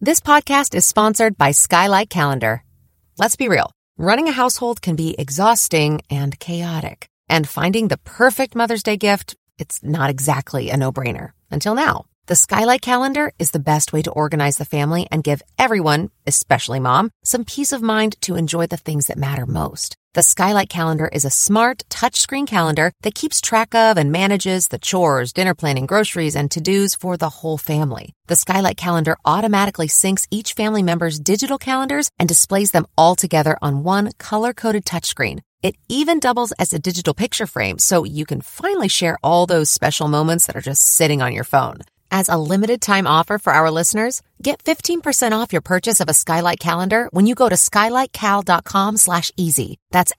This podcast is sponsored by Skylight Calendar. Let's be real. Running a household can be exhausting and chaotic. And finding the perfect Mother's Day gift, it's not exactly a no-brainer. Until now. The Skylight Calendar is the best way to organize the family and give everyone, especially mom, some peace of mind to enjoy the things that matter most. The Skylight Calendar is a smart, touchscreen calendar that keeps track of and manages the chores, dinner planning, groceries, and to-dos for the whole family. The Skylight Calendar automatically syncs each family member's digital calendars and displays them all together on one color-coded touchscreen. It even doubles as a digital picture frame, so you can finally share all those special moments that are just sitting on your phone. As a limited-time offer for our listeners, get 15% off your purchase of a Skylight Calendar when you go to skylightcal.com/easy. That's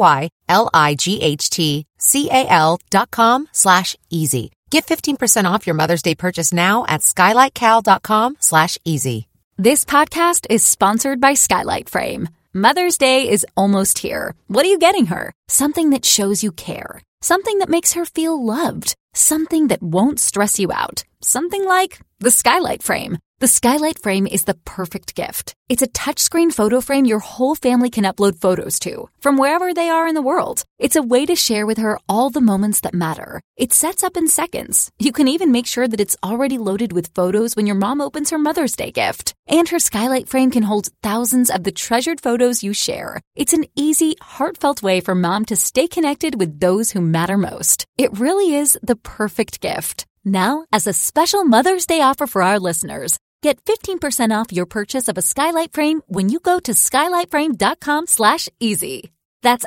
SKYLIGHTCAL.com/easy. Get 15% off your Mother's Day purchase now at skylightcal.com/easy. This podcast is sponsored by Skylight Frame. Mother's Day is almost here. What are you getting her? Something that shows you care. Something that makes her feel loved. Something that won't stress you out. Something like the Skylight Frame. The Skylight Frame is the perfect gift. It's a touchscreen photo frame your whole family can upload photos to, from wherever they are in the world. It's a way to share with her all the moments that matter. It sets up in seconds. You can even make sure that it's already loaded with photos when your mom opens her Mother's Day gift. And her Skylight Frame can hold thousands of the treasured photos you share. It's an easy, heartfelt way for mom to stay connected with those who matter most. It really is the perfect gift. Now, as a special Mother's Day offer for our listeners, get 15% off your purchase of a Skylight Frame when you go to skylightframe.com/easy. That's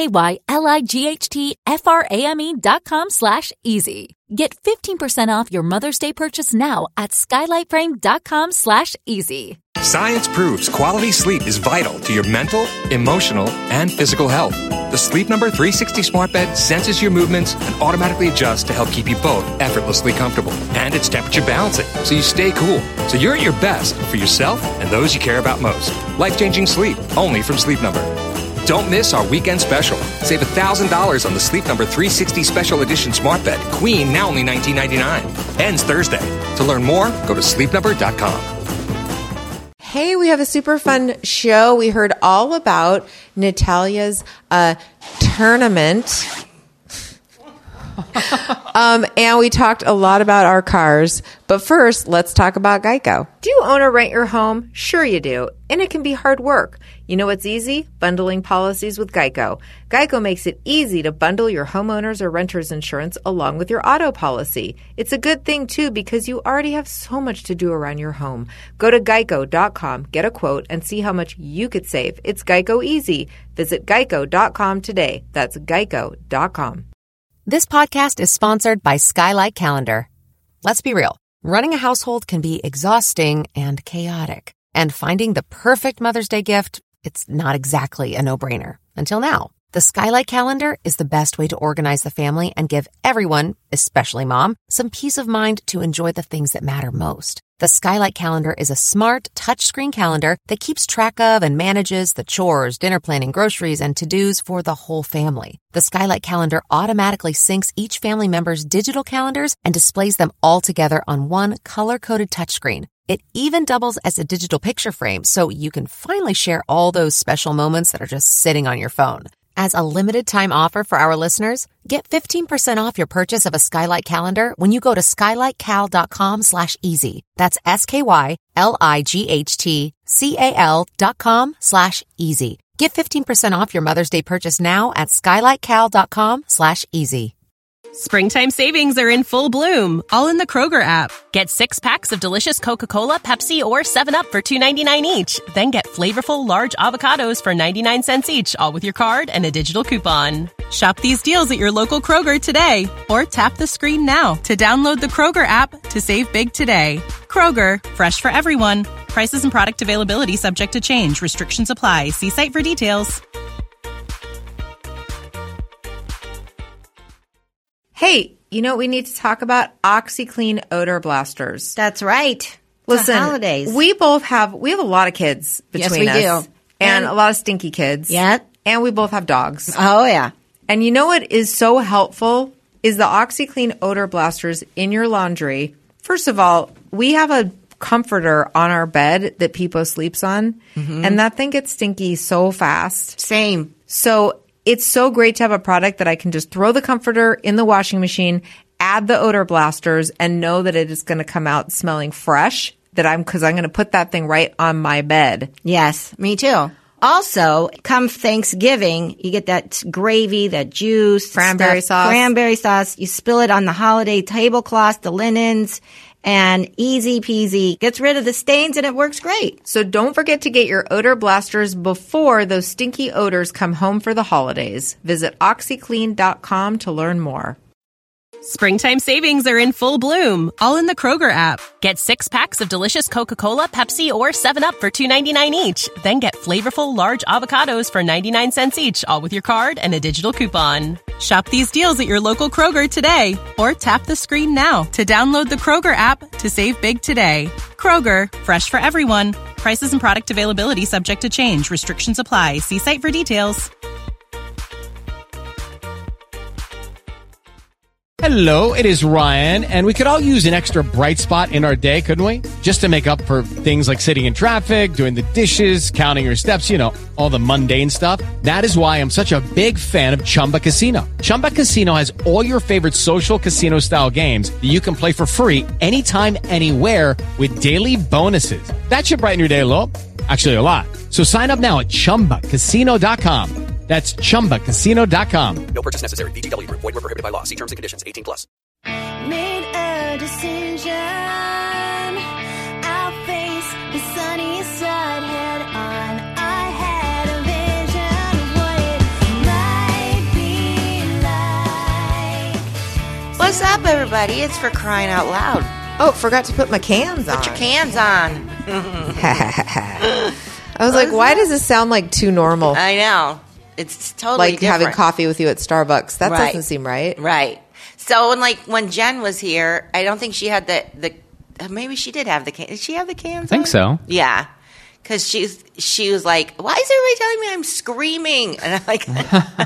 SKYLIGHTFRAME.com/easy. Get 15% off your Mother's Day purchase now at skylightframe.com/easy. Science proves quality sleep is vital to your mental, emotional, and physical health. The Sleep Number 360 smart bed senses your movements and automatically adjusts to help keep you both effortlessly comfortable. And it's temperature balancing, so you stay cool. So you're at your best for yourself and those you care about most. Life-changing sleep, only from Sleep Number. Don't miss our weekend special. Save $1,000 on the Sleep Number 360 Special Edition Smart Bed. Queen, now only $19.99. Ends Thursday. To learn more, go to sleepnumber.com. Hey, we have a super fun show. We heard all about Natalia's tournament. And we talked a lot about our cars. But first, let's talk about Geico. Do you own or rent your home? Sure you do. And it can be hard work. You know what's easy? Bundling policies with Geico. Geico makes it easy to bundle your homeowners or renters insurance along with your auto policy. It's a good thing, too, because you already have so much to do around your home. Go to geico.com, get a quote, and see how much you could save. It's Geico easy. Visit geico.com today. That's geico.com. This podcast is sponsored by Skylight Calendar. Let's be real. Running a household can be exhausting and chaotic. And finding the perfect Mother's Day gift, it's not exactly a no-brainer. Until now. The Skylight Calendar is the best way to organize the family and give everyone, especially mom, some peace of mind to enjoy the things that matter most. The Skylight Calendar is a smart, touchscreen calendar that keeps track of and manages the chores, dinner planning, groceries, and to-dos for the whole family. The Skylight Calendar automatically syncs each family member's digital calendars and displays them all together on one color-coded touchscreen. It even doubles as a digital picture frame, so you can finally share all those special moments that are just sitting on your phone. As a limited-time offer for our listeners, get 15% off your purchase of a Skylight Calendar when you go to skylightcal.com/easy. That's SKYLIGHTCAL.com/easy. Get 15% off your Mother's Day purchase now at skylightcal.com/easy. Springtime savings are in full bloom, all in the Kroger app. Get 6 packs of delicious Coca-Cola, Pepsi, or 7-Up for $2.99 each. Then get flavorful large avocados for 99 cents each, all with your card and a digital coupon. Shop these deals at your local Kroger today, or tap the screen now to download the Kroger app to save big today. Kroger, fresh for everyone. Prices and product availability subject to change. Restrictions apply. See site for details. Hey, you know what we need to talk about? OxiClean Odor Blasters. That's right. Listen, the holidays. we have a lot of kids between us. Yes, we do. And a lot of stinky kids. Yeah. And we both have dogs. Oh, yeah. And you know what is so helpful is the OxiClean Odor Blasters in your laundry. First of all, we have a comforter on our bed that Peepo sleeps on, and that thing gets stinky so fast. Same. So it's so great to have a product that I can just throw the comforter in the washing machine, add the odor blasters, and know that it is going to come out smelling fresh. Because I'm going to put that thing right on my bed. Yes, me too. Also, come Thanksgiving, you get that gravy, that juice, Cranberry sauce. You spill it on the holiday tablecloth, the linens, and easy peasy. Gets rid of the stains, and it works great. So don't forget to get your odor blasters before those stinky odors come home for the holidays. Visit OxyClean.com to learn more. Springtime savings are in full bloom, all in the Kroger app. Get 6 packs of delicious Coca-Cola, Pepsi, or 7-Up for $2.99 each. Then get flavorful large avocados for 99 cents each, all with your card and a digital coupon. Shop these deals at your local Kroger today, or tap the screen now to download the Kroger app to save big today. Kroger, fresh for everyone. Prices and product availability subject to change. Restrictions apply. See site for details. Hello, it is Ryan, and we could all use an extra bright spot in our day, couldn't we? Just to make up for things like sitting in traffic, doing the dishes, counting your steps, all the mundane stuff. That is why I'm such a big fan of Chumba Casino. Chumba Casino has all your favorite social casino-style games that you can play for free anytime, anywhere with daily bonuses. That should brighten your day a little. Actually, a lot. So sign up now at ChumbaCasino.com. That's ChumbaCasino.com. No purchase necessary. VGW Group. Void where prohibited by law. See terms and conditions. 18+. Made a decision. I'll face the sunny side head on. I had a vision of what it might be like. What's up, everybody? It's For Crying Out Loud. Oh, forgot to put my cans on. Put your cans on. I was like, why does this sound like too normal? I know. It's totally like different. having coffee with you at Starbucks. That doesn't seem right. Right. So, when Jen was here, I don't think she had the maybe she did have the cans. Did she have the cans? I think so. Yeah. Because she was like, why is everybody telling me I'm screaming? And I'm like,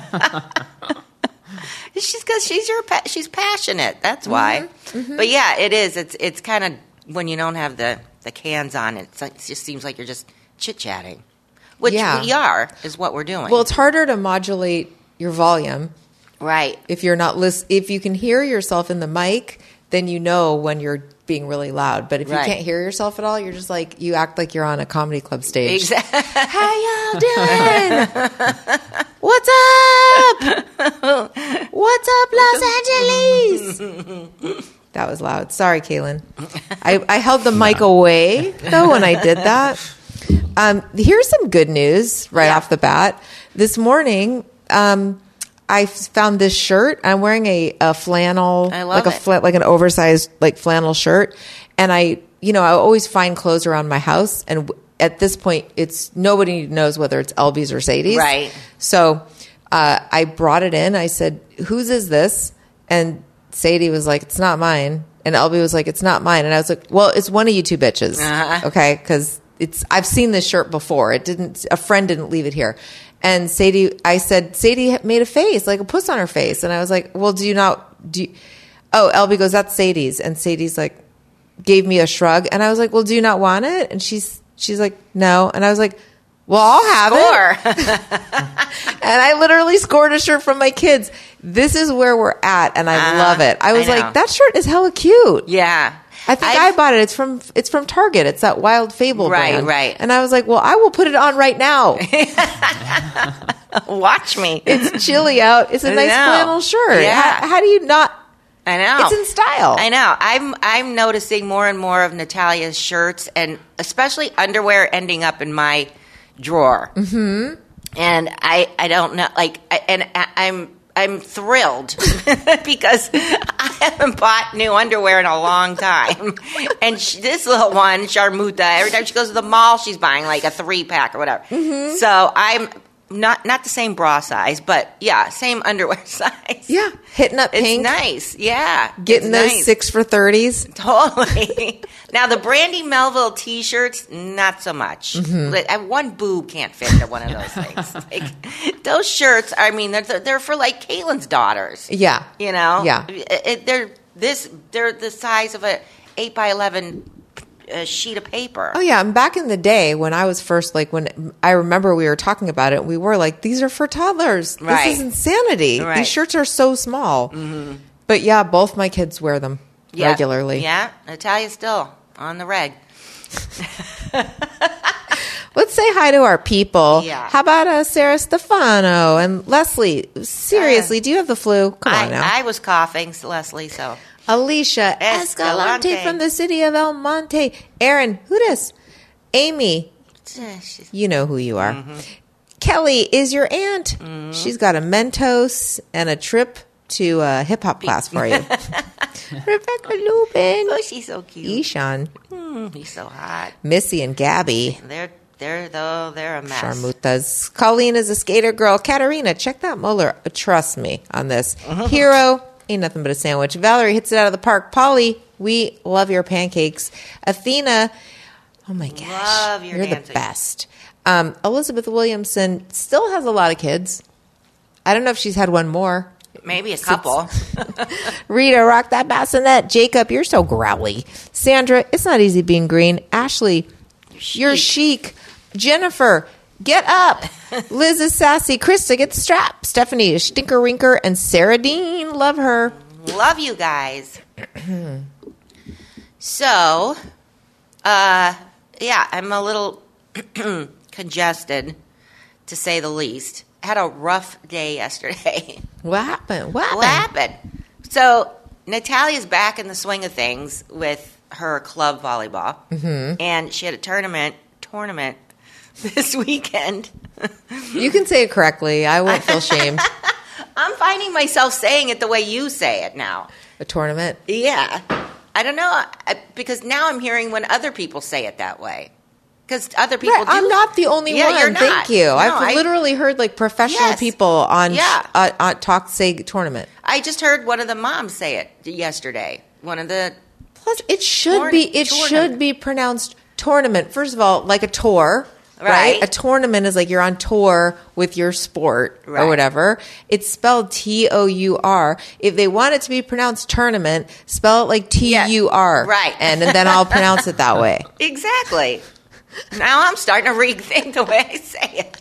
because she's passionate. That's why. Mm-hmm. But yeah, it is. It's kind of when you don't have the cans on, it just seems like you're just chit-chatting. Which we are, is what we're doing. Well, it's harder to modulate your volume. Right. If you're not if you can hear yourself in the mic, then you know when you're being really loud. But if you can't hear yourself at all, you're just like, you act like you're on a comedy club stage. Exactly. How y'all doing? What's up? What's up, Los Angeles? That was loud. Sorry, Kaylin. I held the mic away, though, when I did that. Here's some good news off the bat. This morning, I found this shirt. I'm wearing a flannel, I love like an oversized flannel shirt. And I always find clothes around my house. And at this point, nobody knows whether it's Elby's or Sadie's. Right. So I brought it in. I said, "Whose is this?" And Sadie was like, "It's not mine." And Elby was like, "It's not mine." And I was like, "Well, it's one of you two bitches." Uh-huh. Okay. Because I've seen this shirt before. A friend didn't leave it here. And Sadie made a face, like a puss on her face. And I was like, well, Elby goes, "That's Sadie's." And Sadie's like, gave me a shrug. And I was like, well, do you not want it? And she's like, no. And I was like, well, I'll have it. And I literally scored a shirt from my kids. This is where we're at. And I love it. I was like, that shirt is hella cute. Yeah. I think I bought it. It's from Target. It's that Wild Fable brand. Right. And I was like, well, I will put it on right now. Watch me. It's chilly out. It's a nice flannel shirt. Yeah. How do you not? I know. It's in style. I know. I'm noticing more and more of Natalia's shirts, and especially underwear, ending up in my drawer. Mm-hmm. And I don't know. I'm thrilled because I haven't bought new underwear in a long time. And this little one, Sharmuta, every time she goes to the mall, she's buying like a 3-pack or whatever. Mm-hmm. So I'm not the same bra size, but yeah, same underwear size. Yeah, hitting up pink. It's nice. Yeah, getting those 6 for $30s. Totally. Now the Brandy Melville T-shirts, not so much. Mm-hmm. One boob can't fit into one of those things. Those shirts, I mean, they're for like Kaylin's daughters. Yeah, Yeah. Yeah, they're the size of a 8x11 a sheet of paper. Oh, yeah. And back in the day when I was first, like, when I remember we were talking about it, we were like, these are for toddlers. Right. This is insanity. Right. These shirts are so small. But yeah, both my kids wear them regularly. Yeah. Natalia's still on the reg. Let's say hi to our people. Yeah. How about Sarah Stefano and Leslie? Seriously, do you have the flu? Come on now. I was coughing, Leslie, so. Alicia Escalante from the city of El Monte. Aaron, who dis? Amy, you know who you are. Kelly is your aunt. She's got a Mentos and a trip to a hip-hop class for you. Rebecca Lubin. Oh, she's so cute. Ishan. He's so hot. Missy and Gabby. They're a mess. Sharmutas. Colleen is a skater girl. Katarina, check that molar. Trust me on this. Hero, ain't nothing but a sandwich. Valerie hits it out of the park. Polly, we love your pancakes. Athena, oh my gosh. Love your You're dancing. the best. Elizabeth Williamson still has a lot of kids. I don't know if she's had one more. Maybe a couple. Rita, rock that bassinet. Jacob, you're so growly. Sandra, it's not easy being green. Ashley, you're chic. Jennifer, get up. Liz is sassy. Krista, get the strap. Stephanie is stinker rinker. And Sarah Dean, love her. Love you guys. So, yeah, I'm a little congested, to say the least. Had a rough day yesterday. What happened? What happened? So, Natalia's back in the swing of things with her club volleyball. And she had a tournament this weekend. You can say it correctly. I won't feel shamed. I'm finding myself saying it the way you say it now. A tournament? Yeah. I don't know, because now I'm hearing when other people say it that way. Because other people do. I'm not the only one. You're not. Thank you. No, I've literally heard like professional people on talk say tournament. I just heard one of the moms say it yesterday. One of the Plus, it should be pronounced tournament. First of all, like a tour, right? A tournament is like you're on tour with your sport or whatever. It's spelled T-O-U-R. If they want it to be pronounced tournament, spell it like T-U-R. Right. And then I'll pronounce it that way. Exactly. Now I'm starting to rethink the way I say it.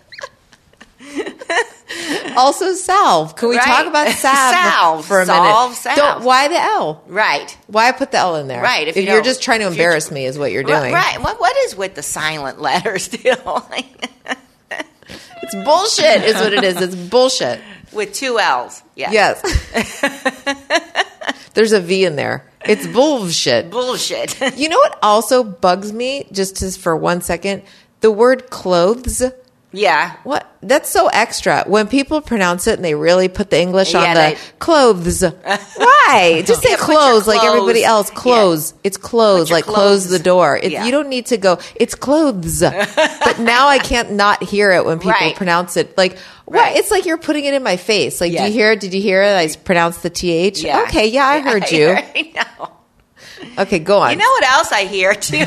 Also, salve. Can we talk about salve for a minute? Salve. Why the L? Right. Why put the L in there? Right. If you're just trying to embarrass me is what you're doing. Right. What is with the silent letters still? It's bullshit is what it is. It's bullshit. With two L's. Yes. There's a V in there. It's bullshit. Bullshit. You know what also bugs me, just for 1 second? The word clothes. Yeah. What? That's so extra. When people pronounce it and they really put the English on the clothes. Why? Just say clothes like everybody else. Clothes. Yeah. It's clothes, like close the door. You don't need to go, it's clothes. But now I can't not hear it when people pronounce it. Like, what? It's like you're putting it in my face. Like, do you hear it? Did you hear it? I pronounced the TH? Yeah. Okay, yeah, I heard you. I know. Okay, go on. You know what else I hear, too?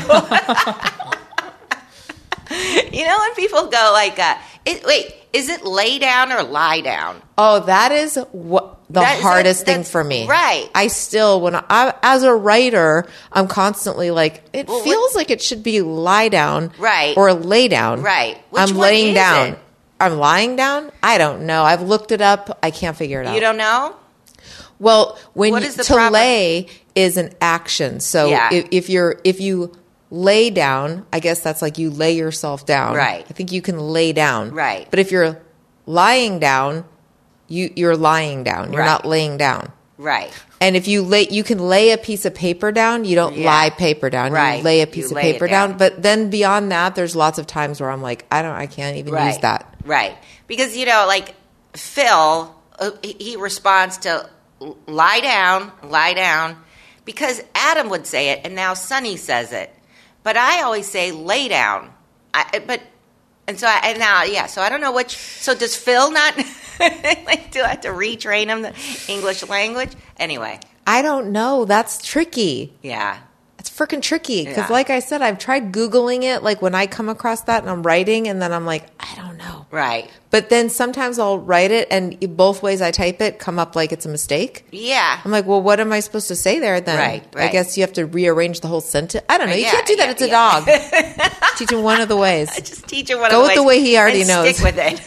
You know when people go like, wait, is it lay down or lie down? Oh, that is the hardest thing for me. Right. I still, as a writer, I'm constantly like, it feels like it should be lie down. Right. Or lay down. Right. I'm laying down. I'm lying down? I don't know. I've looked it up. I can't figure it out. You don't know? Well, proper? Lay is an action. So if you lay down, I guess that's like you lay yourself down. Right. I think you can lay down. Right. But if you're lying down, you're lying down. You're not laying down. Right. And if you can lay a piece of paper down. You don't lie paper down. Right. You lay a piece of paper down. But then beyond that, there's lots of times where I'm like, I can't even use that. Right. Because, like Phil, he responds to lie down, because Adam would say it, and now Sonny says it. But I always say lay down. So I don't know which. So does Phil not? Do I have to retrain him the English language? Anyway, I don't know. That's tricky. Yeah, it's freaking tricky because, like I said, I've tried Googling it. Like when I come across that and I'm writing, and then I'm like, I don't know. Right. But then sometimes I'll write it, and both ways I type it come up like it's a mistake. Yeah. I'm like, well, what am I supposed to say there then? Right. I guess you have to rearrange the whole sentence. I don't know. You Yeah, can't do that. yeah, It's a yeah. dog. Teach him one of the ways. Just teach her one Go of the with the ways way he already and knows. Stick with it.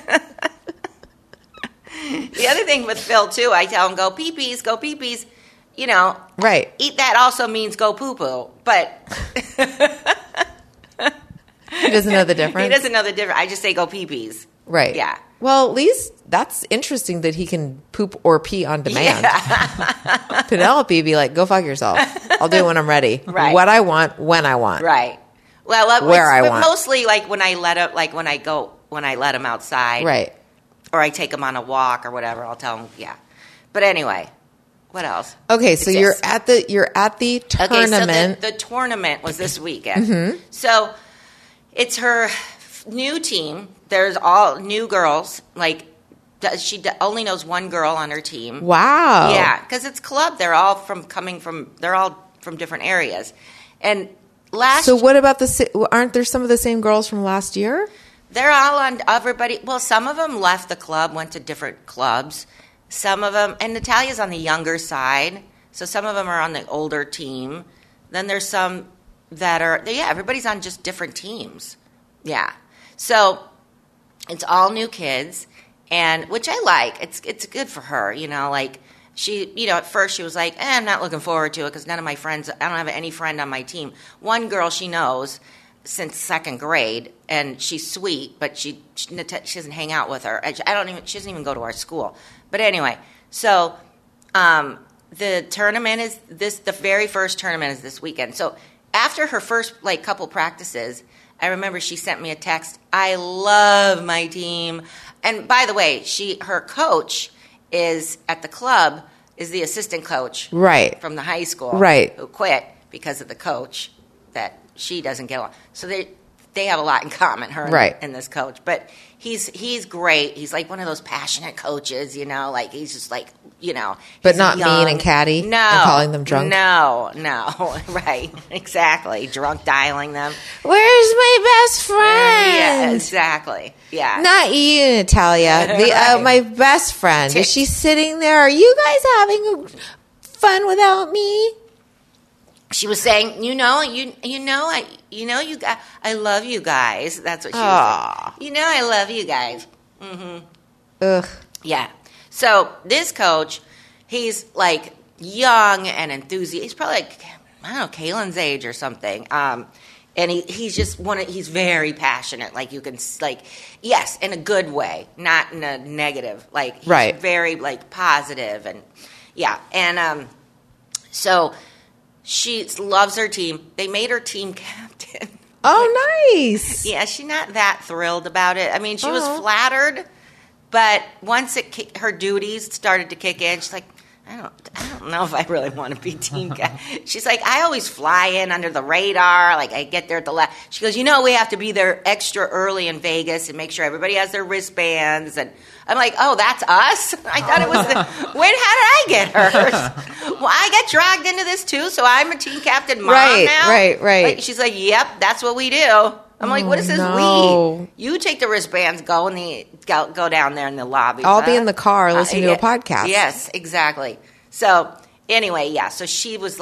The other thing with Phil, too, I tell him, go pee-pees, go pee-pees. You know, Right. eat that also means go poo-poo. But He doesn't know the difference. he doesn't know the difference. I just say go pee-pees. Right. Yeah. Well, at least that's interesting that he can poop or pee on demand. Penelope be like, go fuck yourself. I'll do it when I'm ready. Right. What I want, when I want. Right. Well, Where I but want. mostly like when I let him outside. Right. Or I take him on a walk or whatever. I'll tell him, yeah. But anyway, what else? Okay, so Yes. you're at the tournament. Okay, so the tournament was this weekend. Mm-hmm. So it's her new team. There's all new girls. Like she only knows one girl on her team. Wow. Yeah, because it's club. They're all from different areas. And So what about aren't there some of the same girls from last year? they're all on everybody. Well, some of them left the club, went to different clubs. Some of them, and Natalia's on the younger side, so some of them are on the older team. Then there's some that are, everybody's on just different teams. Yeah. So it's all new kids, and which I like. It's good for her, you know, like she, you know, at first she was like, I'm not looking forward to it because none of my friends, I don't have any friend on my team. One girl she knows since second grade, and she's sweet, but she doesn't hang out with her. She doesn't even go to our school. But anyway, so the tournament is the very first tournament is this weekend. So after her first couple practices, I remember she sent me a text. I love my team. And by the way, her coach is at the club, is the assistant coach. Right. From the high school. Right. Who quit because of the coach that she doesn't get along. So they have a lot in common, her and this coach. But he's great. He's like one of those passionate coaches, you know, like he's just like, you know. But not mean and catty? No. And calling them drunk? No. Right. Exactly. Drunk dialing them. Where's my best friend? Yeah, exactly. Yeah. Not you, Natalia. Right. My best friend. Is she sitting there? Are you guys having fun without me? She was saying, I love you guys. That's what she was saying. I love you guys. Mm-hmm. Ugh. Yeah. So this coach, he's like young and enthusiastic. He's probably like, I don't know, Kaylin's age or something. And he's just he's very passionate. Like you can, yes, in a good way, not in a negative. Like he's very positive and yeah. And so she loves her team. They made her team captain. Oh, nice. Yeah, she's not that thrilled about it. I mean, she was flattered, but once her duties started to kick in, she's like, I don't know if I really want to be team captain. She's like, I always fly in under the radar. Like, I get there at the last. She goes, we have to be there extra early in Vegas and make sure everybody has their wristbands. And I'm like, oh, that's us? I thought it was how did I get hers? Well, I get dragged into this too, so I'm a team captain mom now? Right. She's like, yep, that's what we do. I'm like, what is this we? You take the wristbands, go down there in the lobby. I'll be in the car listening to a podcast. Yes, exactly. So anyway, yeah. So she was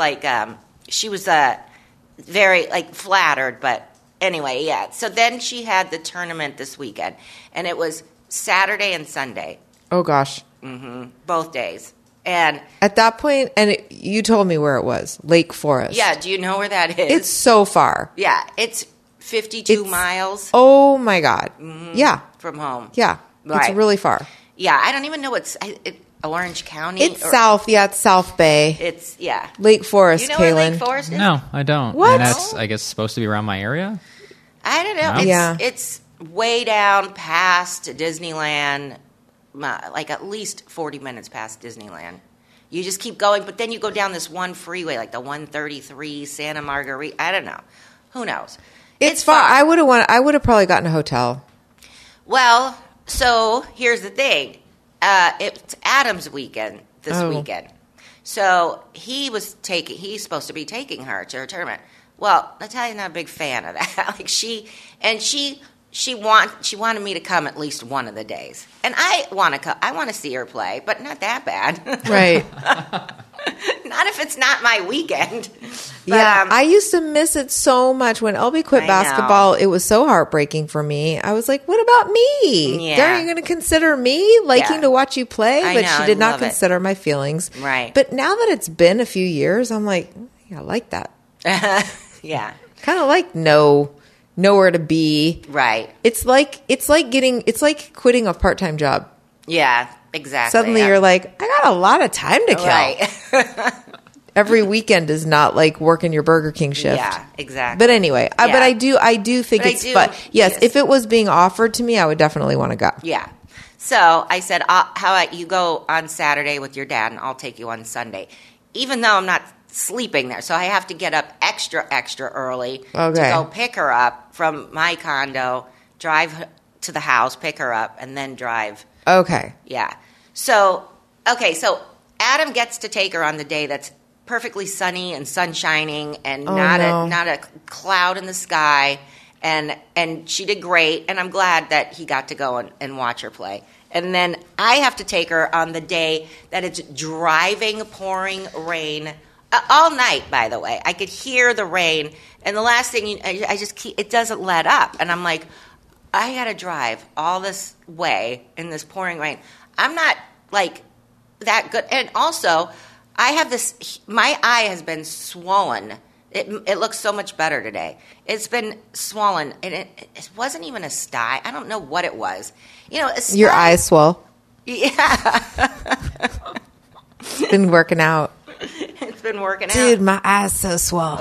very flattered, but anyway, yeah. So then she had the tournament this weekend, and it was Saturday and Sunday. Oh gosh. Mm-hmm. Both days. And at that point, you told me where it was, Lake Forest. Yeah. Do you know where that is? It's so far. Yeah. It's 52 miles. Oh my God. Mm-hmm. Yeah. From home. Yeah. Right. It's really far. Yeah. I don't even know Orange County. It's south. Yeah. It's South Bay. It's Lake Forest. You know Kaylin. where Lake Forest is? No, I don't. What? And that's, I guess, supposed to be around my area? I don't know. No? It's way down past Disneyland, at least 40 minutes past Disneyland. You just keep going, but then you go down this one freeway, like the 133 Santa Margarita. I don't know. Who knows? It's far. I would have probably gotten a hotel. Well, so here's the thing. It's Adam's weekend this weekend. So he's supposed to be taking her to her tournament. Well, Natalia's not a big fan of that. she she wanted me to come at least one of the days, and I want to come. I want to see her play, but not that bad, Right. Not if it's not my weekend. But, Yeah, I used to miss it so much when LB quit I basketball. It was so heartbreaking for me. I was like, "What about me? Yeah. Are you going to consider me liking Yeah. to watch you play?" I But know, she I did not love it. consider my feelings. Right. But now that it's been a few years, I'm like, yeah, I like that. yeah, Kind of like nowhere to be. right, It's like quitting a part-time job. yeah, exactly. Suddenly you're like, I got a lot of time to kill. right, Every weekend is not like working your Burger King shift. yeah, exactly. But anyway, but Yeah. I do think But I it's do, fun. Yes, yes. if it was being offered to me, I would definitely want to go. Yeah. So I said, how about you go on Saturday with your dad, and I'll take you on Sunday, even though I'm not sleeping there. So I have to get up extra early to go pick her up from my condo, drive to the house, pick her up, and then drive. Okay. Yeah. So, okay, so Adam gets to take her on the day that's perfectly sunny and sun shining and not a cloud in the sky. And she did great, and I'm glad that he got to go and watch her play. And then I have to take her on the day that it's driving, pouring rain all night. By the way, I could hear the rain, and the last thing it doesn't let up, and I'm like, I got to drive all this way in this pouring rain. I'm not like that good, and also I have this. My eye has been swollen. It looks so much better today. It's been swollen, and it wasn't even a sty. I don't know what it was. You know, a sty, Your eyes swell. Yeah, It's been working out. it's been working out. Dude, my eyes so swell.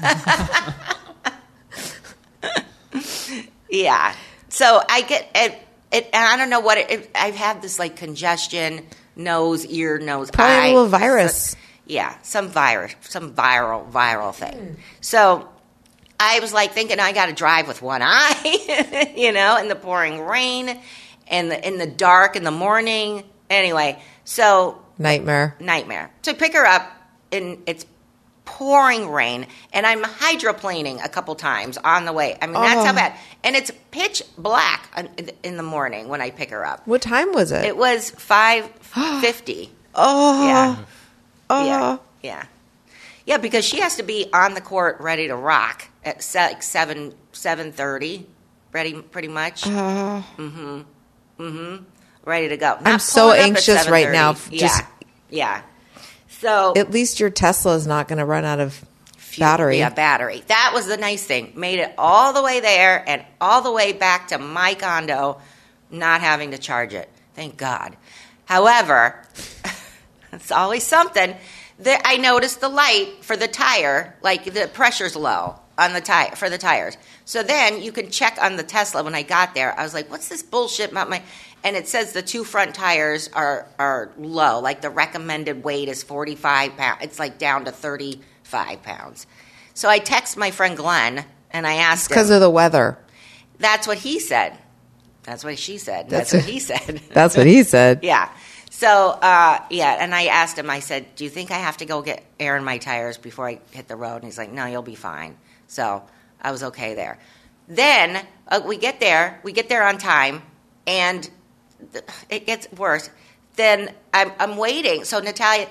Yeah. So I get it, and I don't know what I've had this like congestion, nose, Probably eye. a little virus. Yeah, some viral thing. So I was like thinking I got to drive with one eye, you know, in the pouring rain and in the dark in the morning. Anyway, so Nightmare. To pick her up, and it's pouring rain, and I'm hydroplaning a couple times on the way. I mean, that's how bad. And it's pitch black in the morning when I pick her up. What time was it? It was 5:50. Oh. Yeah. Oh. Yeah, because she has to be on the court ready to rock at like 7:30, ready pretty much. Ready to go. I'm Not so pulling up at anxious right 7:30. now. Yeah. So At least your Tesla is not going to run out of battery. Yeah, battery. That was the nice thing. Made it all the way there and all the way back to my condo, not having to charge it. Thank God. However, it's always something. I noticed the light for the tire, like the pressure's low on the tire for the tires. So then you can check on the Tesla. When I got there, I was like, "What's this bullshit about my?" And it says the two front tires are low. Like the recommended weight is 45 pounds. It's like down to 35 pounds. So I text my friend Glenn and I asked him. Because of the weather. That's what he said. That's what she said. That's what he said. That's what he said. Yeah. So, and I asked him, I said, do you think I have to go get air in my tires before I hit the road? And he's like, no, you'll be fine. So I was okay there. Then we get there on time, and it gets worse. Then I'm waiting. So Natalia,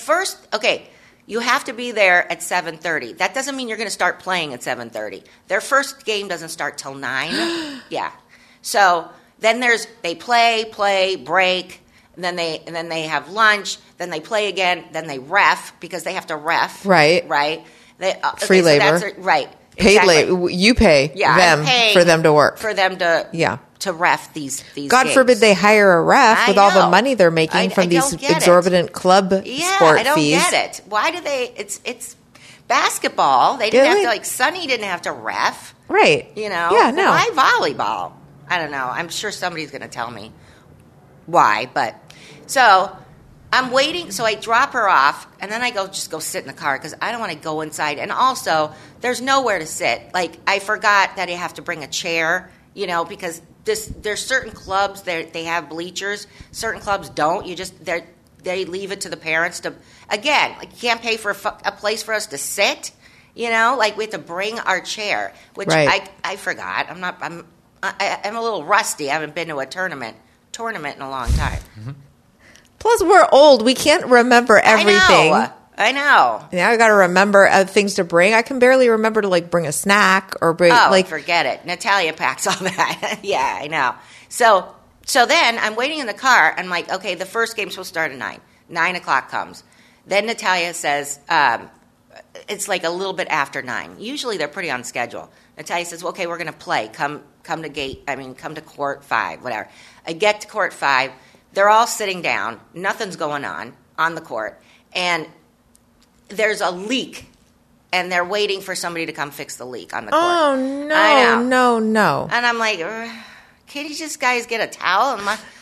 you have to be there at 7:30. That doesn't mean you're going to start playing at 7:30. Their first game doesn't start till 9. Yeah. So then they play, break, and then they have lunch, then they play again, then they ref because they have to ref. Right. Free labor. Right. Paid Exactly. labor. You pay them I'm for them to work. For them to ref these God games. forbid they hire a ref with all the know. money they're making I from these don't get it. exorbitant club sport I don't fees. get it. Why do they? It's basketball. They didn't have to, like, Sonny didn't have to ref. Right. You know? Yeah, no. Why volleyball? I don't know. I'm sure somebody's going to tell me why. But so I'm waiting. So I drop her off, and then I just go sit in the car because I don't want to go inside. And also, there's nowhere to sit. Like, I forgot that I have to bring a chair, you know, because there's certain clubs they have bleachers. Certain clubs don't. They leave it to the parents to, again, like, you can't pay for a place for us to sit, you know, like we have to bring our chair, which Right. I forgot. I'm a little rusty. I haven't been to a tournament in a long time. Plus, we're old. We can't remember everything. I know. Now I got to remember things to bring. I can barely remember to bring a snack or bring forget it. Natalia packs all that. Yeah, I know. So then I'm waiting in the car. I'm like, okay, the first game's supposed to start at 9. 9 o'clock comes. Then Natalia says, it's like a little bit after 9. Usually they're pretty on schedule. Natalia says, well, okay, we're going to play. Come to court 5, whatever. I get to court 5. They're all sitting down. Nothing's going on the court. And there's a leak. And they're waiting for somebody to come fix the leak on the court. Oh, no, I know. no. And I'm like, can't you just guys get a towel?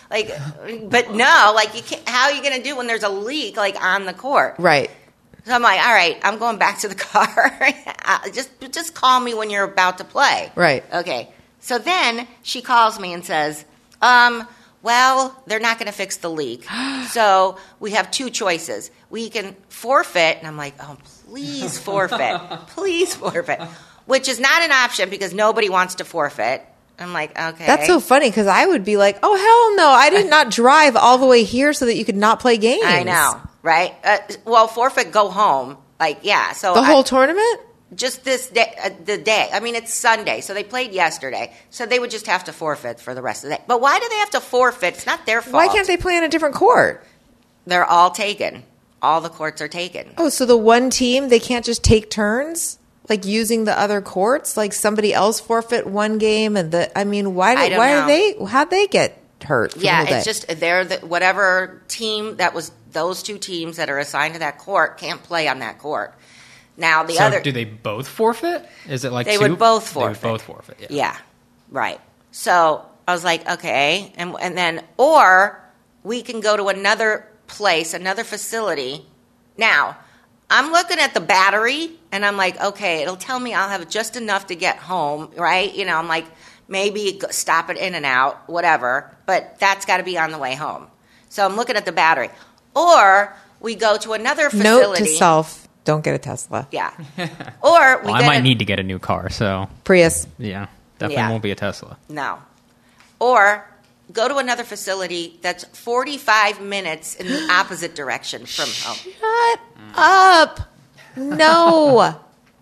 But no, you can't. How are you going to do when there's a leak on the court? Right. So I'm like, all right, I'm going back to the car. just call me when you're about to play. Right. Okay. So then she calls me and says, well, they're not going to fix the leak. So we have 2 choices. We can forfeit. And I'm like, oh, please forfeit. Please forfeit. Which is not an option because nobody wants to forfeit. I'm like, okay. That's so funny because I would be like, oh, hell no. I did not drive all the way here so that you could not play games. I know, right? Well, forfeit, go home. So the whole tournament? Just this day, the day. I mean, it's Sunday, so they played yesterday. So they would just have to forfeit for the rest of the day. But why do they have to forfeit? It's not their fault. Why can't they play on a different court? They're all taken. All the courts are taken. Oh, so the one team, they can't just take turns? Using the other courts? Somebody else forfeit one game and how'd they get hurt? Yeah, it's just they're whatever team that was those 2 teams that are assigned to that court can't play on that court. Now the other, do they both forfeit? Is it they 2? would both forfeit? They would both forfeit. Yeah, right. So I was like, okay, and then or we can go to another place, another facility. Now I'm looking at the battery, and I'm like, okay, it'll tell me I'll have just enough to get home, right? I'm like, maybe stop it in and out, whatever, but that's got to be on the way home. So I'm looking at the battery. Or we go to another facility. Note to self, don't get a Tesla. Yeah. Or I might need to get a new car, so. Prius. Yeah, definitely won't be a Tesla. No. Or go to another facility that's 45 minutes in the opposite direction from home. Shut up. No.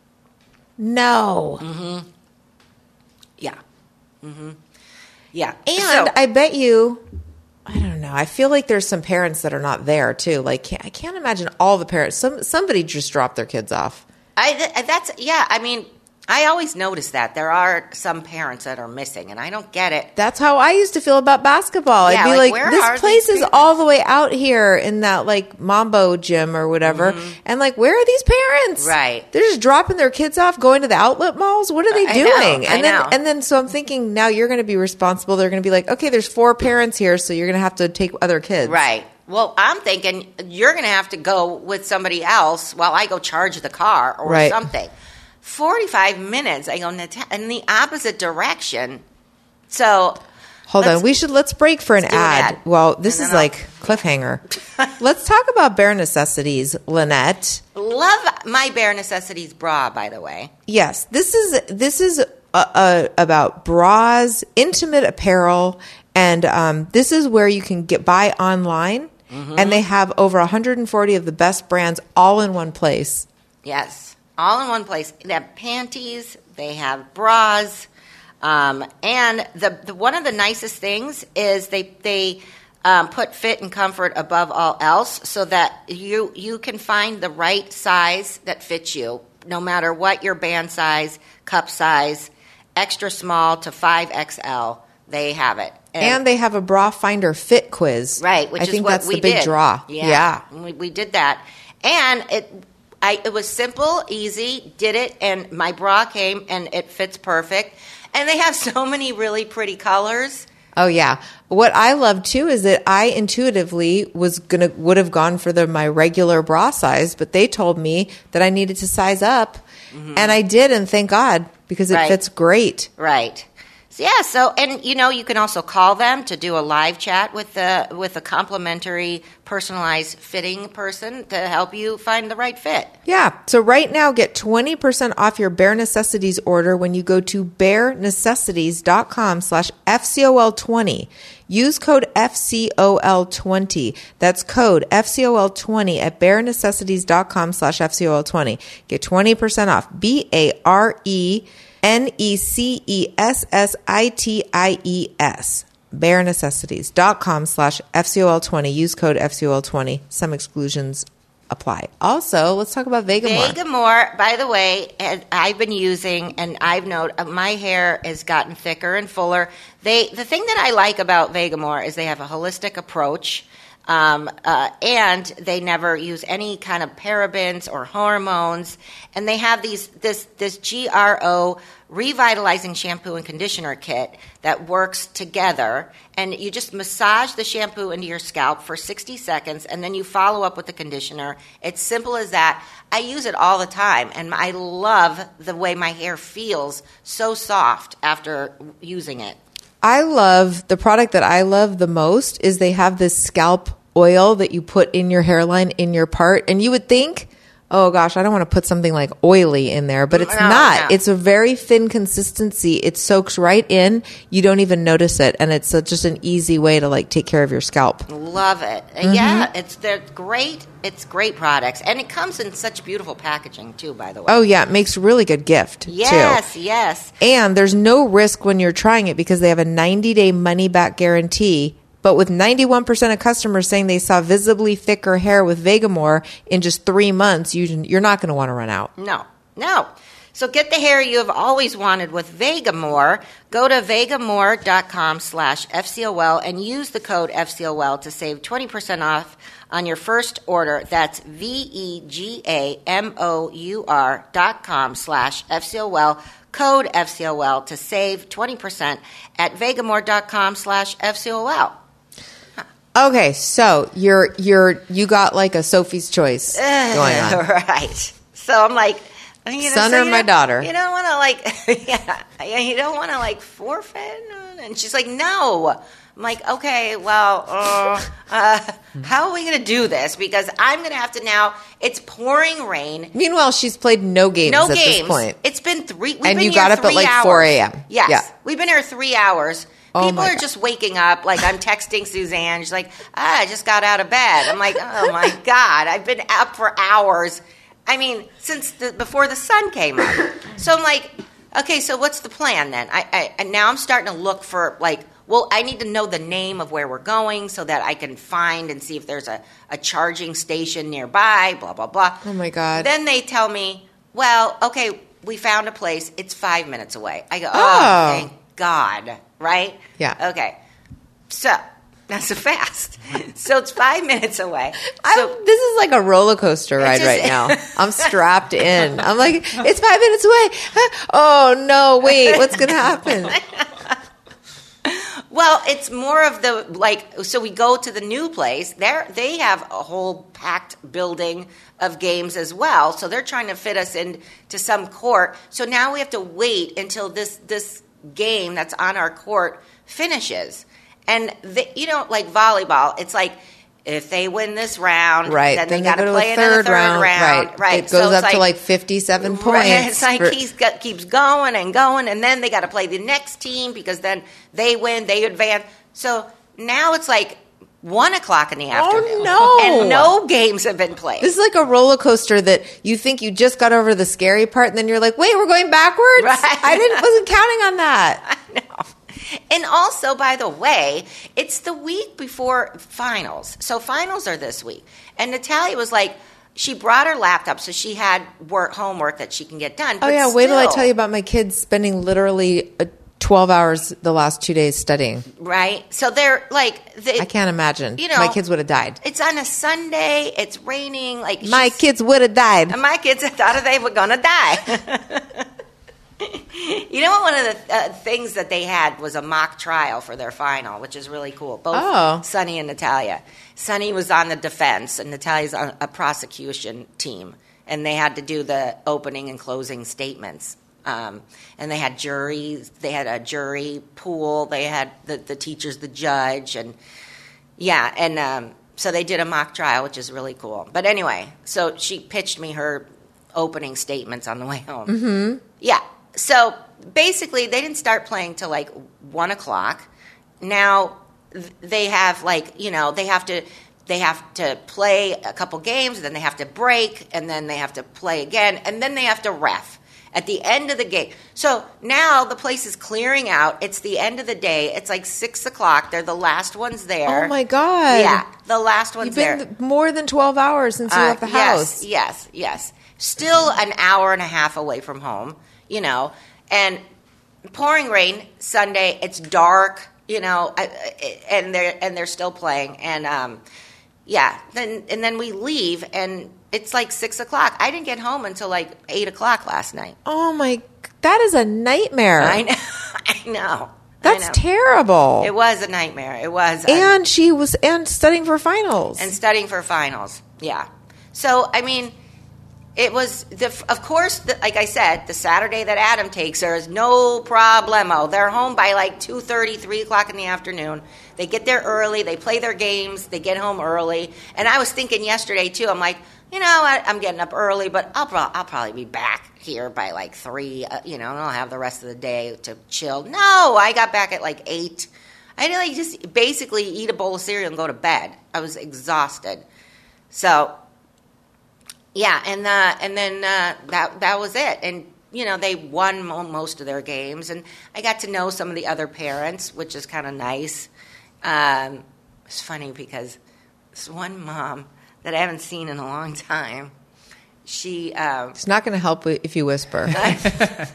No. Mm-hmm. Yeah. Mm-hmm. Yeah. And I bet you, I don't know, I feel like there's some parents that are not there too. I can't imagine all the parents. Somebody just dropped their kids off. I always notice that there are some parents that are missing, and I don't get it. That's how I used to feel about basketball. Yeah, I'd be like, where this are place these is all the way out here in that Mambo gym or whatever. Mm-hmm. And where are these parents? Right. They're just dropping their kids off, going to the outlet malls. What are they doing? I know. And then so I'm thinking now you're going to be responsible. They're going to be like, okay, there's 4 parents here, so you're going to have to take other kids. Right. Well, I'm thinking you're going to have to go with somebody else while I go charge the car or something. 45 minutes. I go in the opposite direction. So hold on. Let's break for an ad. Well, this is cliffhanger. Let's talk about bare necessities, Lynette. Love my bare necessities bra, by the way. Yes, this is about bras, intimate apparel, and this is where you can buy online, and they have over 140 of the best brands all in one place. Yes. All in one place. They have panties. They have bras, and the one of the nicest things is they put fit and comfort above all else, so that you can find the right size that fits you, no matter what your band size, cup size, extra small to 5XL. They have it, and they have a bra finder fit quiz. Right, which I is think what that's we the big did. draw. Yeah. We did that, and it was simple, easy, did it, and my bra came, and it fits perfect. And they have so many really pretty colors. Oh, yeah. What I love, too, is that I intuitively would have gone for my regular bra size, but they told me that I needed to size up, and I did, and thank God, because it fits great. Right. So, and you can also call them to do a live chat with a complimentary personalized fitting person to help you find the right fit. Yeah. So right now, get 20% off your Bare Necessities order when you go to barenecessities.com/FCOL20. Use code FCOL20. That's code FCOL20 at barenecessities.com/FCOL20. Get 20% off. BARENECESSITIES. barenecessities.com/FCOL20. Use code FCOL20. Some exclusions apply. Also, let's talk about Vegamore. Vegamore, by the way, I've been using, and I've noticed my hair has gotten thicker and fuller. The thing that I like about Vegamore is they have a holistic approach, and they never use any kind of parabens or hormones. And they have this GRO revitalizing shampoo and conditioner kit that works together, and you just massage the shampoo into your scalp for 60 seconds, and then you follow up with the conditioner. It's simple as that. I use it all the time, and I love the way my hair feels so soft after using it. The product that I love the most is they have this scalp oil that you put in your hairline, in your part, and you would think, oh gosh, I don't want to put something like oily in there, but it's not. No. It's a very thin consistency. It soaks right in. You don't even notice it, and it's just an easy way to take care of your scalp. Love it. Mm-hmm. Yeah, they're great. It's great products, and it comes in such beautiful packaging too, by the way. Oh yeah, it makes a really good gift too. Yes. And there's no risk when you're trying it because they have a 90-day money-back guarantee. But with 91% of customers saying they saw visibly thicker hair with Vegamore in just 3 months, you're not going to want to run out. No. So get the hair you have always wanted with Vegamore. Go to vegamore.com/FCOL and use the code FCOL to save 20% off on your first order. That's vegamore.com/FCOL. Code FCOL to save 20% at vegamore.com/FCOL. Okay, so you got a Sophie's Choice going on, right? So I'm like, son or my daughter? You don't want to you don't want to forfeit, and she's like, no. I'm like, okay, well, how are we going to do this? Because I'm going to have to now. It's pouring rain. Meanwhile, she's played no games at this point. It's been 3. And you got up at 4 a.m. Yes, yeah. We've been here 3 hours. People are just waking up. I'm texting Suzanne. She's like, I just got out of bed. I'm like, oh, my God. I've been up for hours. I mean, since before the sun came up. So I'm like, okay, so what's the plan then? And now I'm starting to look for, I need to know the name of where we're going so that I can find and see if there's a charging station nearby, blah, blah, blah. Oh, my God. Then they tell me, well, okay, we found a place. It's 5 minutes away. I go, oh, thank God. Right? Yeah. Okay. So, that's so fast. So, it's 5 minutes away. This is like a roller coaster ride right now. I'm strapped in. I'm like, it's 5 minutes away. Oh, no, wait. What's going to happen? Well, it's more of so we go to the new place. They have a whole packed building of games as well. So, they're trying to fit us into some court. So, now we have to wait until this game that's on our court finishes. And like volleyball, it's like if they win this round, right, then they got to play another third round. Right. It goes up to 57 points. Right. It's keeps going and going, and then they got to play the next team because then they win, they advance. So now it's 1 o'clock in the afternoon. Oh, no. And no games have been played. This is like a roller coaster that you think you just got over the scary part, and then you're like, wait, we're going backwards? Right. I wasn't counting on that. I know. And also, by the way, it's the week before finals. So finals are this week. And Natalia was she brought her laptop, so she had homework that she can get done. But wait till I tell you about my kids spending literally 12 hours the last 2 days studying. Right? So they're I can't imagine. My kids would have died. It's on a Sunday. It's raining. My kids would have died. My kids thought they were going to die. One of the things that they had was a mock trial for their final, which is really cool. Both Sunny and Natalia. Sunny was on the defense, and Natalia's on a prosecution team. And they had to do the opening and closing statements. And they had juries. They had a jury pool. They had the teachers, the judge, and so they did a mock trial, which is really cool. But anyway, so she pitched me her opening statements on the way home. Mm-hmm. Yeah. So basically, they didn't start playing till like 1 o'clock. Now they have they have to play a couple games, then they have to break, and then they have to play again, and then they have to ref at the end of the game. So now the place is clearing out. It's the end of the day. It's like 6 o'clock. They're the last ones there. Oh, my God. Yeah, the last ones there. You've been more than 12 hours since you left the house. Yes. Still an hour and a half away from home, and pouring rain Sunday. It's dark, and they're still playing. And, then we leave, and it's like 6 o'clock. I didn't get home until like 8 o'clock last night. Oh my! That is a nightmare. I know. That's terrible. It was a nightmare. It was. And she was studying for finals. Yeah. So I mean, it was of course, like I said, the Saturday that Adam takes her is no problemo. They're home by like 2:30, 3 o'clock in the afternoon. They get there early. They play their games. They get home early. And I was thinking yesterday too. I'm like, I'm getting up early, but I'll probably be back here by like 3. And I'll have the rest of the day to chill. No, I got back at like 8. I had to like just basically eat a bowl of cereal and go to bed. I was exhausted. So. Yeah, and then that was it. And, they won most of their games. And I got to know some of the other parents, which is kind of nice. It's funny because this one mom that I haven't seen in a long time, she... It's not going to help if you whisper. I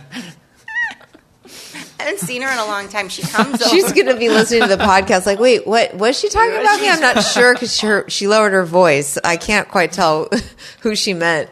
haven't seen her in a long time. She comes over. She's going to be listening to the podcast like, wait, what was she talking about me? I'm not sure because she lowered her voice. I can't quite tell who she meant.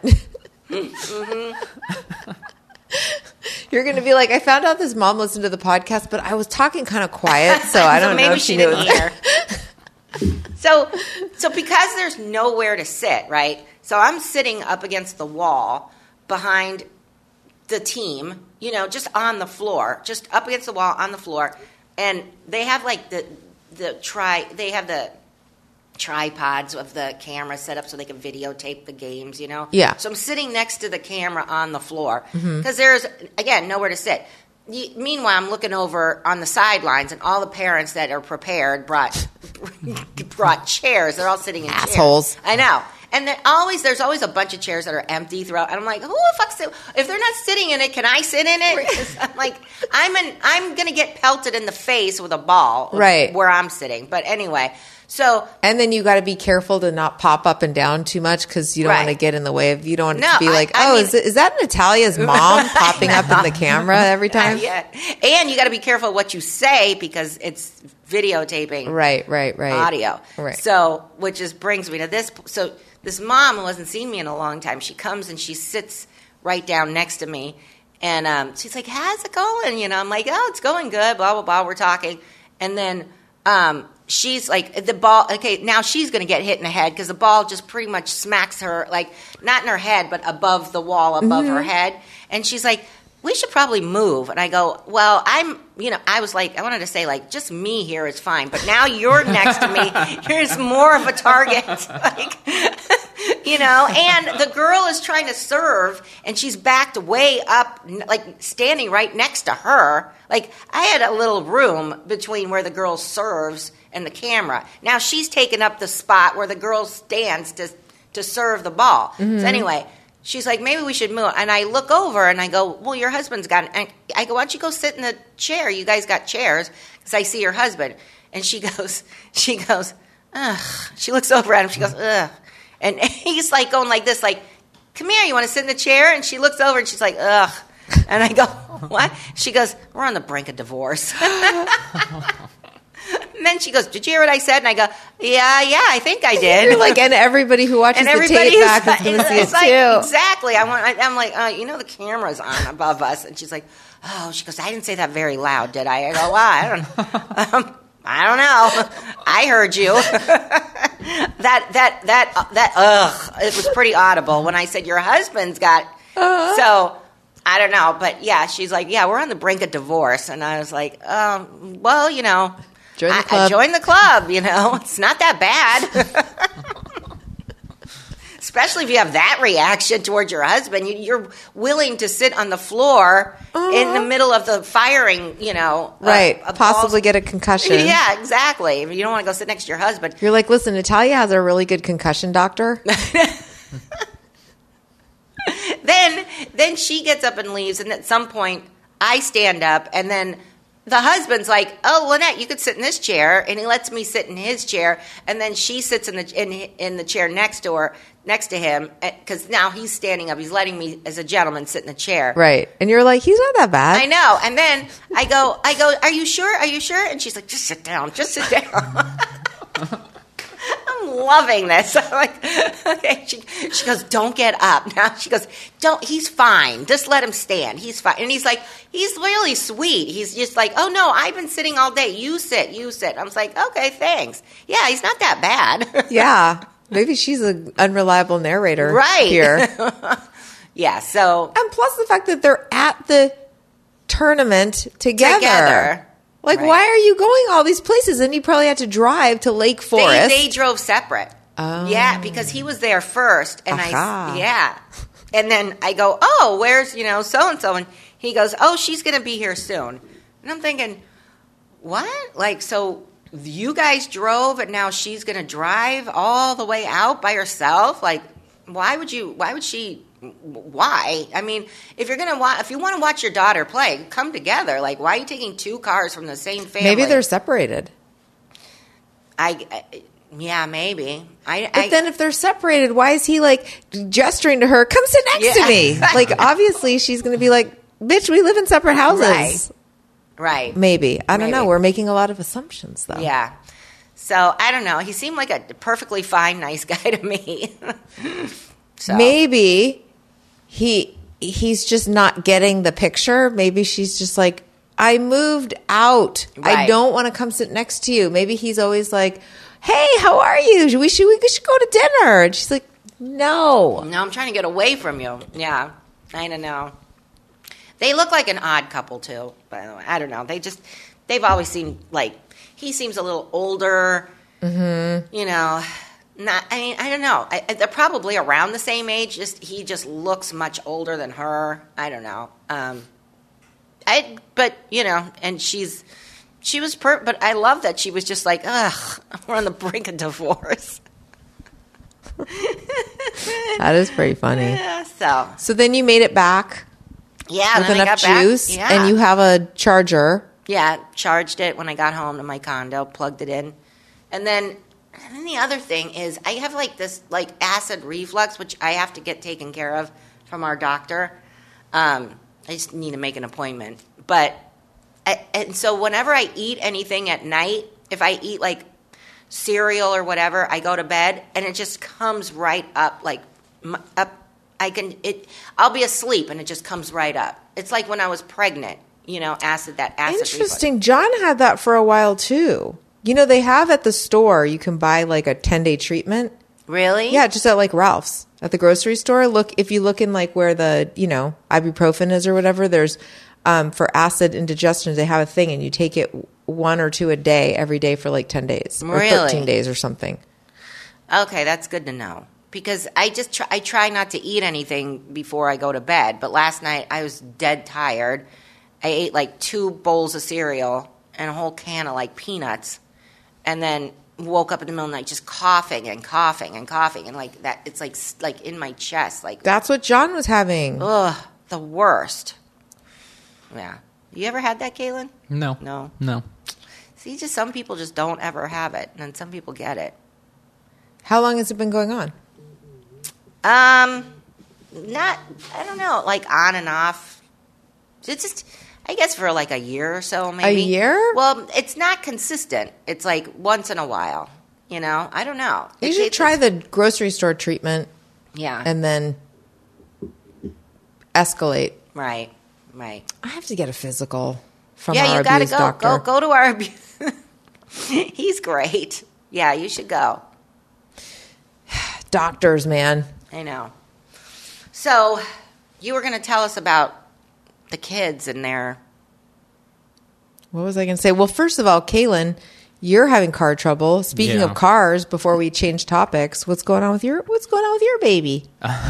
Mm-hmm. You're going to be like, I found out this mom listened to the podcast, but I was talking kind of quiet, so I don't know if she knew it. So because there's nowhere to sit, right? So I'm sitting up against the wall behind the team, just on the floor, just up against the wall on the floor, and they have like the tripods of the camera set up so they can videotape the games, Yeah. So I'm sitting next to the camera on the floor because there's, again, nowhere to sit. Meanwhile, I'm looking over on the sidelines, and all the parents that are prepared brought chairs. They're all sitting in assholes. Chairs. I know. And there's always a bunch of chairs that are empty throughout. And I'm like, who the fuck's it? If they're not sitting in it, can I sit in it? 'Cause I'm like, I'm going to get pelted in the face with a ball right where I'm sitting. But anyway, so. And then you got to be careful to not pop up and down too much because you don't want to get in the way of, you don't want it to be like, is that Natalia's mom popping up in the camera every time? Yeah. And you got to be careful what you say because it's videotaping. Right. Audio. Right. So, which brings me to this. So, this mom who hasn't seen me in a long time, she comes and she sits right down next to me. And she's like, how's it going? I'm like, oh, it's going good, blah, blah, blah. We're talking. And then she's like, the ball, okay, now she's going to get hit in the head because the ball just pretty much smacks her, like, not in her head, but above the wall, above her head. And she's like, we should probably move. And I go, well, I was like, I wanted to say, like, just me here is fine. But now you're next to me. Here's more of a target. And the girl is trying to serve, and she's backed way up, like, standing right next to her. Like, I had a little room between where the girl serves and the camera. Now she's taken up the spot where the girl stands to serve the ball. Mm-hmm. So anyway, she's like, maybe we should move. And I look over and I go, well, your husband's got, and I go, why don't you go sit in the chair? You guys got chairs. Because I see your husband. And she goes, ugh. She looks over at him. She goes, ugh. And he's like going like this, like, come here, you want to sit in the chair? And she looks over and she's like, ugh. And I go, what? She goes, we're on the brink of divorce. And then she goes, did you hear what I said? And I go, yeah, I think I did. You're like, and everybody who watches the tape back is going to see it too. Like, exactly. I'm like, the camera's on above us. And she's like, oh, she goes, I didn't say that very loud, did I? I go, well, I don't know. I heard you. It was pretty audible when I said your husband's got, so. I don't know, but yeah, she's like, yeah, we're on the brink of divorce. And I was like, well, you know, I joined the club, you know, it's not that bad. Especially if you have that reaction towards your husband. You're willing to sit on the floor in the middle of the firing, you know. Right, possibly get a concussion. Yeah, exactly. You don't want to go sit next to your husband. You're like, listen, Natalia has a really good concussion doctor. Then she gets up and leaves, and at some point I stand up, and then the husband's like, "Oh, Lynette, you could sit in this chair," and he lets me sit in his chair, and then she sits in the chair next to him, because now he's standing up. He's letting me, as a gentleman, sit in the chair. Right, and you're like, he's not that bad. I know, and then I go, "Are you sure? Are you sure?" And she's like, "Just sit down, just sit down." I'm loving this. I'm like, okay. She goes, "Don't get up." Now she goes, "Don't. He's fine. Just let him stand. He's fine." And he's like, he's really sweet. He's just like, "Oh no, I've been sitting all day. You sit, you sit." I was like, "Okay, thanks." Yeah, he's not that bad. Yeah, maybe she's an unreliable narrator, right here. Yeah. So, and plus the fact that they're at the tournament together. Like, right. Why are you going all these places? And you probably had to drive to Lake Forest. They drove separate. Oh. Yeah, because he was there first. And Aha. And then I go, "Oh, where's, you know, so-and-so?" And he goes, "Oh, she's going to be here soon." And I'm thinking, what? Like, so you guys drove and now she's going to drive all the way out by herself? Like, why? I mean, if you want to watch your daughter play, come together. Like, why are you taking two cars from the same family? Maybe they're separated. Yeah, maybe. But then if they're separated, why is he like gesturing to her, "Come sit next to me"? Like, obviously she's going to be like, "Bitch, we live in separate houses." Right. Maybe. I don't know. We're making a lot of assumptions, though. Yeah. So, I don't know. He seemed like a perfectly fine, nice guy to me. So. Maybe he's just not getting the picture. Maybe she's just like, "I moved out. Right. I don't want to come sit next to you." Maybe he's always like, "Hey, how are you? We should go to dinner." And she's like, No, I'm trying to get away from you. Yeah, I don't know. They look like an odd couple too. By the way, I don't know. They've always seemed like, he seems a little older. Mm-hmm. You know. I don't know. They're probably around the same age. He just looks much older than her. I don't know. But you know, and she was but I love that she was just like, ugh, we're on the brink of divorce. That is pretty funny. Yeah, so then you made it back. Yeah, with and then enough juice, yeah. And you have a charger. Yeah, charged it when I got home to my condo, plugged it in, and then the other thing is I have like this like acid reflux, which I have to get taken care of from our doctor. I just need to make an appointment. But and so whenever I eat anything at night, if I eat like cereal or whatever, I go to bed and it just comes right up like up. I'll be asleep and it just comes right up. It's like when I was pregnant, you know, acid Interesting. reflux. John had that for a while too. You know, they have at the store, you can buy like a 10-day treatment. Really? Yeah, just at like Ralph's at the grocery store. If you look in like where the, you know, ibuprofen is or whatever, there's for acid indigestion, they have a thing and you take it 1 or 2 a day every day for like 10 days or 13 days or something. Okay, that's good to know. Because I try not to eat anything before I go to bed. But last night I was dead tired. I ate like 2 bowls of cereal and a whole can of like peanuts. And then woke up in the middle of the night just coughing and coughing and coughing. And like that, it's like in my chest. Like that's what John was having. Ugh, the worst. Yeah. You ever had that, Kaylin? No. See, just some people just don't ever have it. And some people get it. How long has it been going on? I don't know, like on and off. It's just, I guess for like a year or so, maybe. A year? Well, it's not consistent. It's like once in a while, you know? I don't know. You should try the grocery store treatment. Yeah. And then escalate. Right. I have to get a physical from our you gotta doctor. Go to our abuse. He's great. Yeah, you should go. Doctors, man. I know. So, you were going to tell us about the kids and their. What was I going to say? Well, first of all, Kaylin, you're having car trouble. Speaking of cars, before we change topics, what's going on with your baby?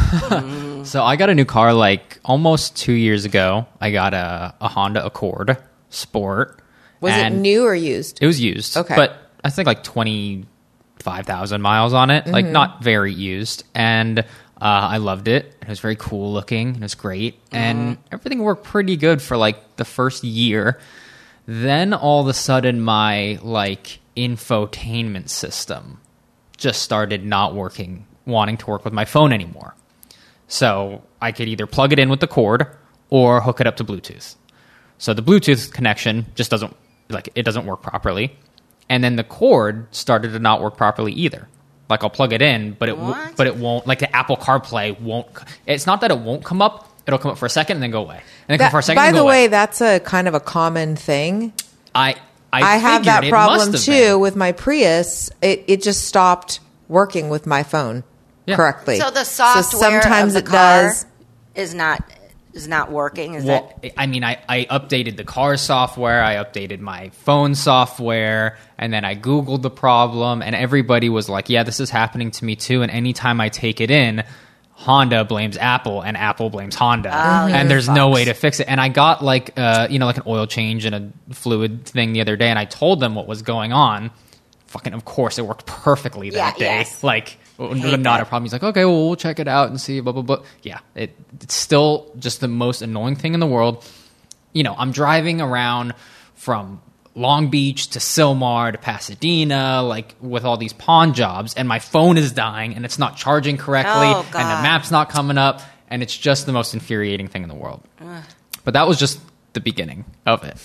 So I got a new car like almost 2 years ago. I got a Honda Accord Sport. Was it new or used? It was used. Okay. But I think like 25,000 miles on it. Like not very used. And I loved it. It was very cool looking. It was great. And everything worked pretty good for like the first year. Then all of a sudden my like infotainment system just started not working, wanting to work with my phone anymore. So I could either plug it in with the cord or hook it up to Bluetooth. So the Bluetooth connection just doesn't work properly. And then the cord started to not work properly either. Like I'll plug it in, but it won't, like the Apple CarPlay won't. It's not that it won't come up. It'll come up for a second and then go away. And then come for a second by and go the away. way, that's a kind of a common thing. I have that figured it problem must have too been. with my Prius. It just stopped working with my phone correctly. So the software sometimes of the it car does. is not working. I mean, I updated the car software, I updated my phone software, and then I Googled the problem, and everybody was like, yeah, this is happening to me too, and anytime I take it in, Honda blames Apple, and Apple blames Honda, and there's no way to fix it. And I got like like an oil change and a fluid thing the other day, and I told them what was going on. Fucking, of course, it worked perfectly that day. Yes. Like, not a problem. He's like, okay, well, we'll check it out and see, blah, blah, blah. Yeah, it's still just the most annoying thing in the world. You know, I'm driving around from Long Beach to Sylmar to Pasadena, like, with all these pawn jobs, and my phone is dying, and it's not charging correctly, and the map's not coming up, and it's just the most infuriating thing in the world. But that was just the beginning of it.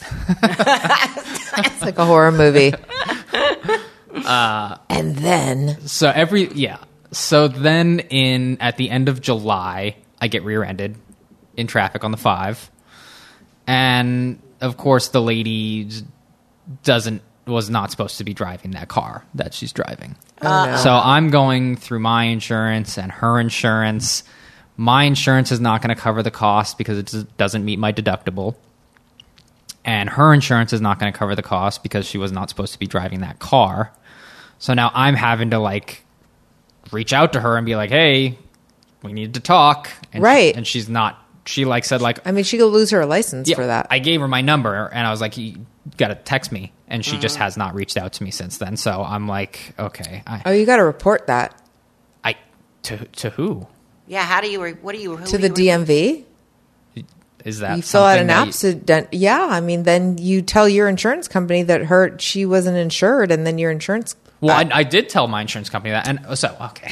It's like a horror movie. And then So then at the end of July, I get rear-ended in traffic on the 5. And of course the lady was not supposed to be driving that car that she's driving. So I'm going through my insurance and her insurance. My insurance is not going to cover the cost because it doesn't meet my deductible. And her insurance is not going to cover the cost because she was not supposed to be driving that car. So now I'm having to like reach out to her and be like, hey, we need to talk. And right. And she's not, she like said like, I mean, she could lose her license for that. I gave her my number and I was like, you got to text me. And she just has not reached out to me since then. So I'm like, okay. You got to report that. To who? Yeah. How do you, to the DMV? Is that you fill out an accident? Yeah, I mean, then you tell your insurance company that she wasn't insured, and then your insurance. Well, I did tell my insurance company that, and okay.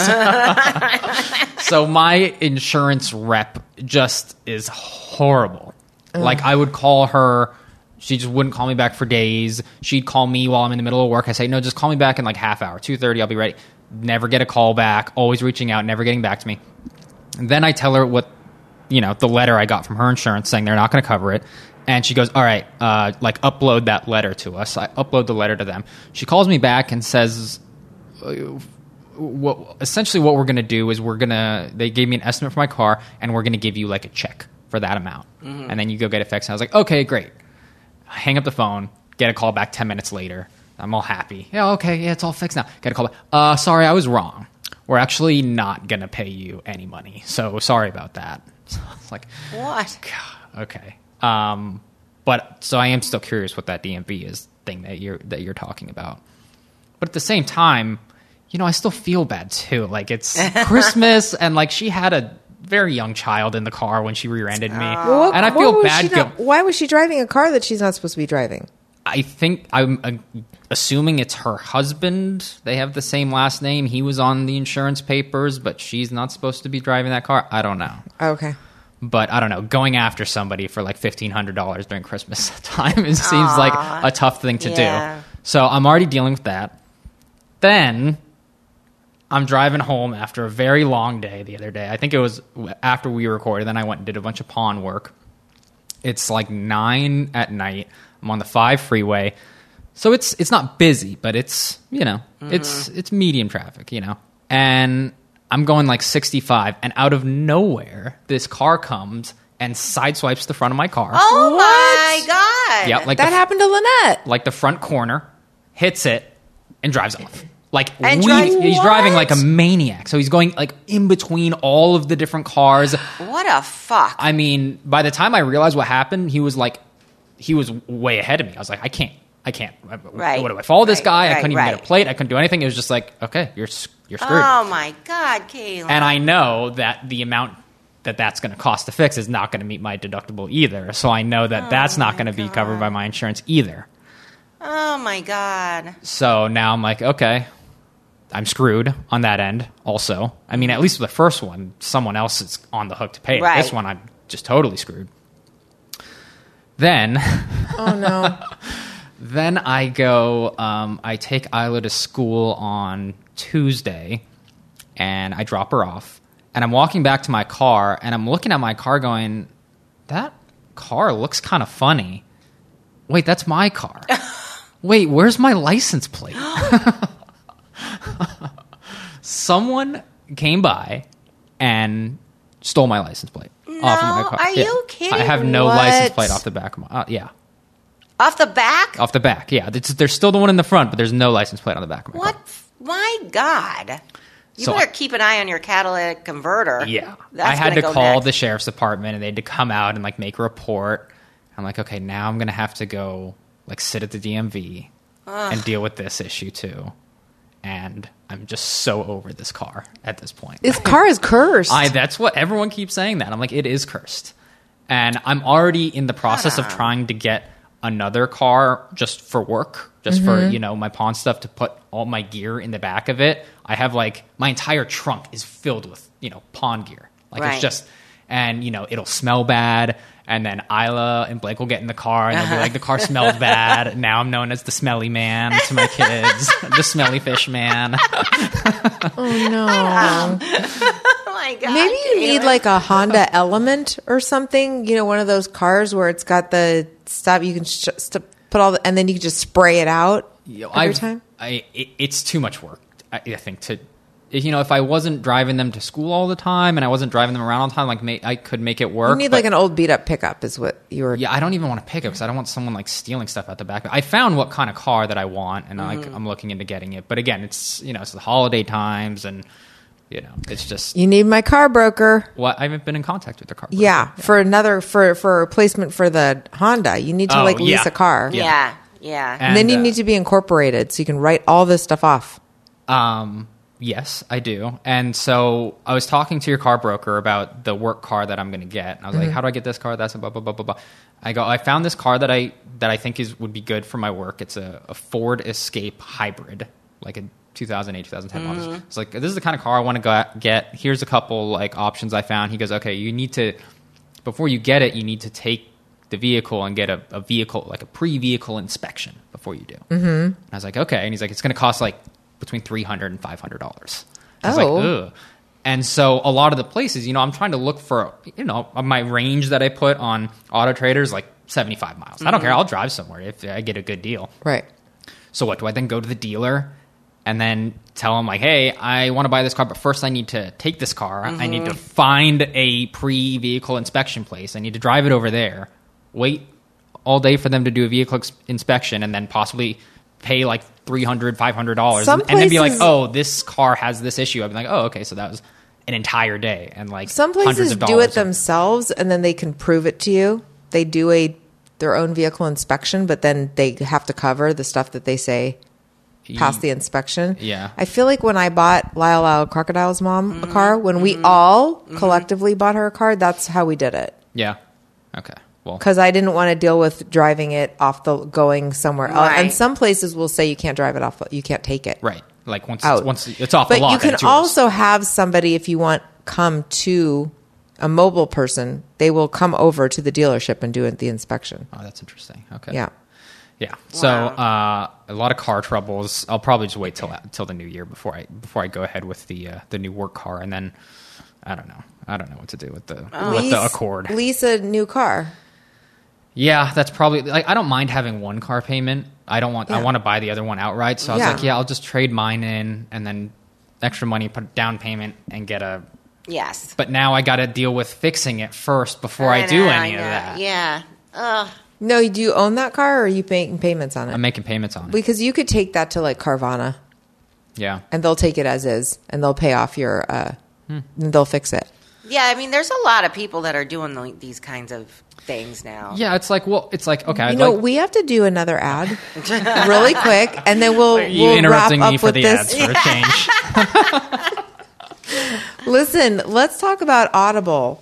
So my insurance rep just is horrible. Like I would call her, she just wouldn't call me back for days. She'd call me while I'm in the middle of work. I say, no, just call me back in like half hour, 2:30. I'll be ready. Never get a call back. Always reaching out, never getting back to me. And then I tell her what. The letter I got from her insurance saying they're not going to cover it. And she goes, all right, like upload that letter to us. I upload the letter to them. She calls me back and says, essentially what we're going to do is they gave me an estimate for my car and we're going to give you like a check for that amount. Mm-hmm. And then you go get it fixed. And I was like, okay, great. I hang up the phone, get a call back 10 minutes later. I'm all happy. Yeah, okay, yeah, it's all fixed now. Get a call back. Sorry, I was wrong. We're actually not going to pay you any money. So sorry about that. So it's like, what? God, okay. But so I am still curious what that DMV is thing that you're talking about. But at the same time, I still feel bad too. Like it's Christmas and like she had a very young child in the car when she rear-ended me. And I feel bad. Why was she driving a car that she's not supposed to be driving? I think I'm assuming it's her husband. They have the same last name. He was on the insurance papers, but she's not supposed to be driving that car. I don't know. Okay. But I don't know. Going after somebody for like $1,500 during Christmas time, it seems like a tough thing to do. So I'm already dealing with that. Then I'm driving home after a very long day the other day. I think it was after we recorded. Then I went and did a bunch of pawn work. It's like 9 p.m. I'm on the 5 freeway. So it's not busy, but it's, it's medium traffic, And I'm going like 65, and out of nowhere, this car comes and sideswipes the front of my car. Oh my God. Yeah, like that happened to Lynette. like the front corner, hits it, and drives off. Like And he's driving like a maniac. So he's going like in between all of the different cars. What a fuck. I mean, by the time I realized what happened, he was way ahead of me. I was like, I can't. Right. What do I follow this Right, guy? I right, couldn't even get right. a plate. I couldn't do anything. It was just like, okay, you're screwed. Oh my God, Kayla. And I know that the amount that's going to cost to fix is not going to meet my deductible either. So I know that that's not going to be covered by my insurance either. Oh my God. So now I'm like, okay, I'm screwed on that end also. I mean, at least with the first one, someone else is on the hook to pay it. Right. This one, I'm just totally screwed. Then, Oh no. then I go, I take Isla to school on Tuesday, and I drop her off. And I'm walking back to my car, and I'm looking at my car going, that car looks kind of funny. Wait, that's my car. Wait, where's my license plate? Someone came by and stole my license plate off of my car. Are you kidding? I have no What? license plate off the back of my... yeah, Off the back? off the back. Yeah, there's still the one in the front, but there's no license plate on the back of my What? car. My God. You So better keep an eye on your catalytic converter. Yeah. That's I had gonna to go call next. the sheriff's department, and they had to come out and like make a report. I'm like, okay, now I'm going to have to go like sit at the DMV and deal with this issue too. And I'm just so over this car at this point. This car is cursed. That's what everyone keeps saying that. I'm like, it is cursed. And I'm already in the process of trying to get another car just for work, just for, my pawn stuff, to put all my gear in the back of it. I have like my entire trunk is filled with, pawn gear. Like Right. it's just, and it'll smell bad. And then Isla and Blake will get in the car and they'll be like, the car smells bad. Now I'm known as the smelly man to my kids, the smelly fish man. oh no. Oh my God. Maybe you need like a Honda Element or something. One of those cars where it's got the stuff you can put all, and then you can just spray it out every time. It's too much work, I think, to, if I wasn't driving them to school all the time and I wasn't driving them around all the time, like I could make it work. You need like an old beat up pickup is what you were. Yeah, I don't even want to pick it because I don't want someone like stealing stuff out the back. I found what kind of car that I want, and I'm looking into getting it. But again, it's it's the holiday times, and it's just You need my car broker. I haven't been in contact with the car broker. Yeah, for a replacement for the Honda, you need to lease a car. Yeah. And then you need to be incorporated so you can write all this stuff off. Yes, I do. And so I was talking to your car broker about the work car that I'm going to get. And I was like, how do I get this car? That's blah, blah, blah, blah, blah. I found this car that I think would be good for my work. It's a Ford Escape hybrid, like a 2008, 2010 model. It's like, this is the kind of car I want to get. Here's a couple like options I found. He goes, okay, you need to, before you get it, you need to take the vehicle and get a vehicle, like a pre-vehicle inspection before you do. And I was like, okay. And he's like, it's going to cost like between $300 and $500. I was like, ugh. And so a lot of the places, I'm trying to look for, my range that I put on Auto Trader is like 75 miles. I don't care. I'll drive somewhere if I get a good deal. Right. So what, do I then go to the dealer and then tell him like, hey, I want to buy this car, but first I need to take this car. I need to find a pre-vehicle inspection place. I need to drive it over there, wait all day for them to do a vehicle inspection, and then possibly pay like $300, $500, and then be like, oh, this car has this issue. I'd be like, oh, okay, so that was an entire day, and like Some hundreds places of do dollars. it themselves, and then they can prove it to you. They do their own vehicle inspection, but then they have to cover the stuff that they say passed the inspection. Yeah. I feel like when I bought Lyle Crocodile's mom a car, when we all collectively bought her a car, that's how we did it. Yeah. Okay. Well, Because I didn't want to deal with driving it going somewhere else. Right. And some places will say you can't drive it off, you can't take it. right. Like once Out. it's off the But lot, you then can it's yours. also have somebody, if you want, come to a mobile person. They will come over to the dealership and do the inspection. Oh, that's interesting. Okay. Yeah. Yeah. So a lot of car troubles. I'll probably just wait till the new year before I go ahead with the new work car, and then I don't know what to do with the Accord. Lease a new car. Yeah, that's probably like I don't mind having one car payment. I want to buy the other one outright. So I was like, I'll just trade mine in and then extra money, put down payment, and get a Yes. But now I got to deal with fixing it first before I do any of know. that. Yeah. Ugh. No, do you own that car or are you making payments on it? I'm making payments on it. Because you could take that to like Carvana Yeah. and they'll take it as is and they'll pay off your, and they'll fix it. Yeah, I mean, there's a lot of people that are doing these kinds of things now. Yeah, it's like, okay. We have to do another ad really quick and then we'll you wrap interrupting up me for with the this. ads for a change. Listen, let's talk about Audible.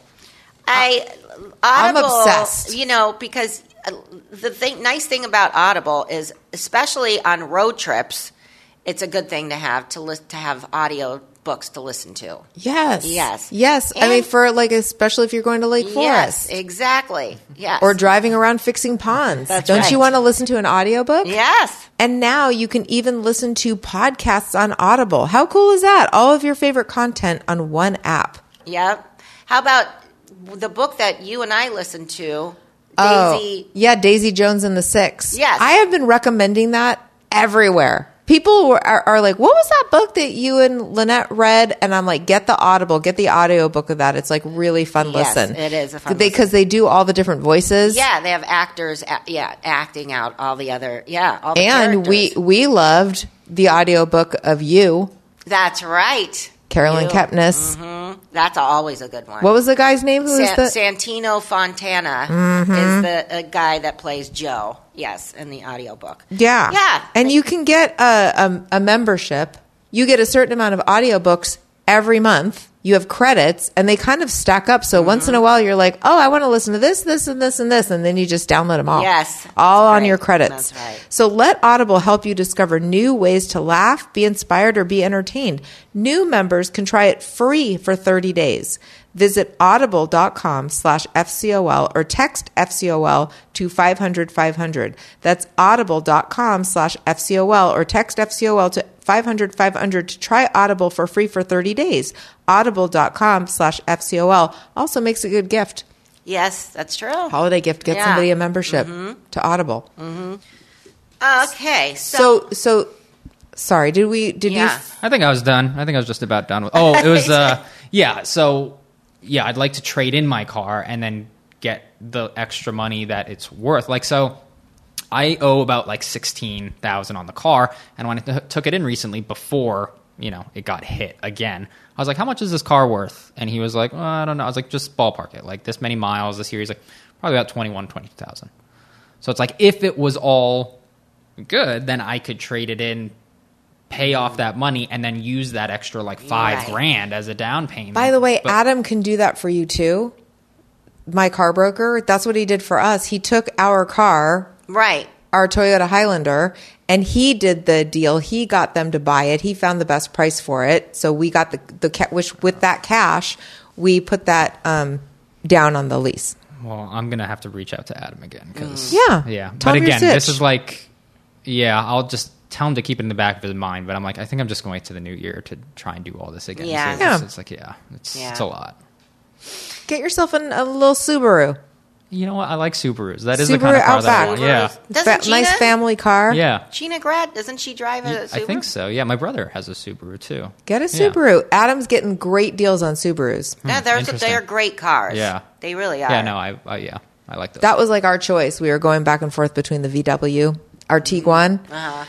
I'm obsessed. Because nice thing about Audible is, especially on road trips, it's a good thing to have to have audio books to listen to. Yes. I And- mean, for like, especially if you're going to Lake Forest. Yes, exactly. Yes. Or driving around fixing ponds. That's Don't right. you want to listen to an audiobook? Yes. And now you can even listen to podcasts on Audible. How cool is that? All of your favorite content on one app. Yep. How about the book that you and I listened to, Daisy? Oh, yeah, Daisy Jones and the Six. Yes. I have been recommending that everywhere. People are like, what was that book that you and Lynette read? And I'm like, get the Audible, get the audiobook of that. It's like really fun Yes, listen. it is a fun Because they do all the different voices. Yeah, they have actors, acting out all the other, all the And characters. we loved the audiobook of You, That's right. Carolyn You. Kepnes. Mm-hmm. That's always a good one. What was the guy's name? Who was the? Santino Fontana is the guy that plays Joe. Yes, in the audiobook. Yeah. Yeah. And you can get a membership. You get a certain amount of audiobooks every month. You have credits and they kind of stack up. So once in a while you're like, oh, I want to listen to this, this, and this, and this. And then you just download them all. Yes. All That's on right. your credits. That's right. So let Audible help you discover new ways to laugh, be inspired, or be entertained. New members can try it free for 30 days. Visit audible.com/FCOL or text FCOL to 500-500. That's audible.com/FCOL or text FCOL to 500-500 to try Audible for free for 30 days. Audible.com/FCOL also makes a good gift. Yes, that's true. Holiday gift. Get Yeah. somebody a membership to Audible. Okay, So sorry, did you? I think I was done. I think I was just about done with. Oh, it was. Yeah. So yeah, I'd like to trade in my car and then get the extra money that it's worth. Like, so I owe about like $16,000 on the car, and when I took it in recently, before it got hit again, I was like, "How much is this car worth?" And he was like, "Well, I don't know." I was like, "Just ballpark it, like this many miles this year." He's like, "Probably about 22,000." So it's like, if it was all good, then I could trade it in, pay off that money, and then use that extra like $5,000 as a down payment. By the way, But- Adam can do that for you too. My car broker, that's what he did for us. He took our car, right. our Toyota Highlander, and he did the deal. He got them to buy it. He found the best price for it. So we got which with that cash, we put that down on the lease. Well, I'm gonna have to reach out to Adam again because Yeah. yeah. Tell But him your again, this sitch. is like, I'll just tell him to keep it in the back of his mind. But I'm like, I think I'm just going to the new year to try and do all this again. Yeah. So Yeah. it's like, it's a lot. Get yourself a little Subaru. You know what? I like Subarus. That is Subaru the kind of car that I Outback. want. Yeah, Doesn't Gina? Nice family car. yeah. Gina Grad, doesn't she drive a Subaru? I think so. Yeah, my brother has a Subaru too. Get a Yeah. Subaru. Adam's getting great deals on Subarus. Yeah, Interesting. they're great cars. Yeah. They really are. Yeah, no, I like those. That was like our choice. We were going back and forth between the VW, our Tiguan,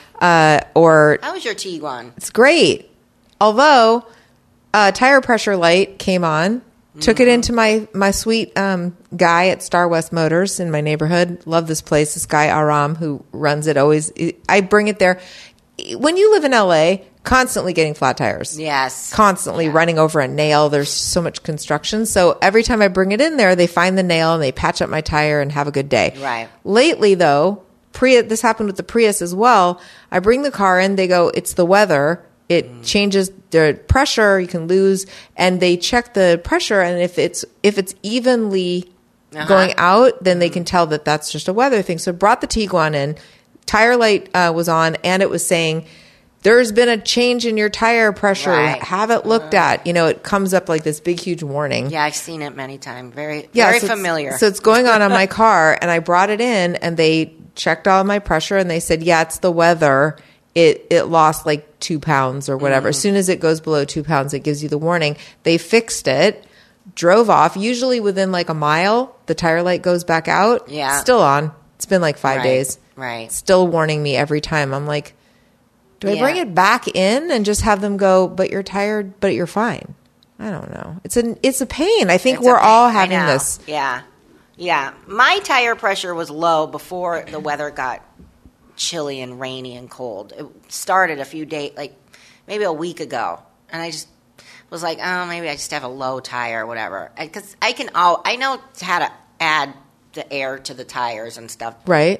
or How was your Tiguan? it's great. Although tire pressure light came on, took it into my sweet guy at Star West Motors in my neighborhood. Love this place. This guy Aram who runs it. Always, I bring it there. When you live in LA, constantly getting flat tires. Yes. Constantly running over a nail. There's so much construction. So every time I bring it in there, they find the nail and they patch up my tire and have a good day. Right. Lately, though, this happened with the Prius as well. I bring the car in. They go, it's the weather. It changes the pressure. You can lose. And they check the pressure. And if it's evenly going out, then they can tell that that's just a weather thing. So brought the Tiguan in. Tire light was on, and it was saying, there's been a change in your tire pressure. Right. Have it looked at. It comes up like this big, huge warning. Yeah, I've seen it many times. Very So familiar. So it's going on my car, and I brought it in, and they checked all my pressure, and they said, yeah, it's the weather. it lost like 2 pounds or whatever. As soon as it goes below 2 pounds, it gives you the warning. They fixed it, drove off. Usually within like a mile, the tire light goes back out. Yeah. Still on. It's been like 5 days. Right. Still warning me every time. I'm like, do I bring it back in and just have them go, but you're tired, but you're fine? I don't know. It's a pain. I think we're all having this. Yeah. Yeah. My tire pressure was low before the weather got chilly and rainy and cold. It started a few days, like maybe a week ago. And I just was like, oh, maybe I just have a low tire or whatever. Because I know how to add the air to the tires and stuff. Right.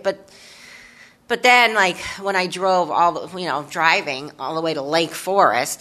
But then, like, when I drove driving all the way to Lake Forest,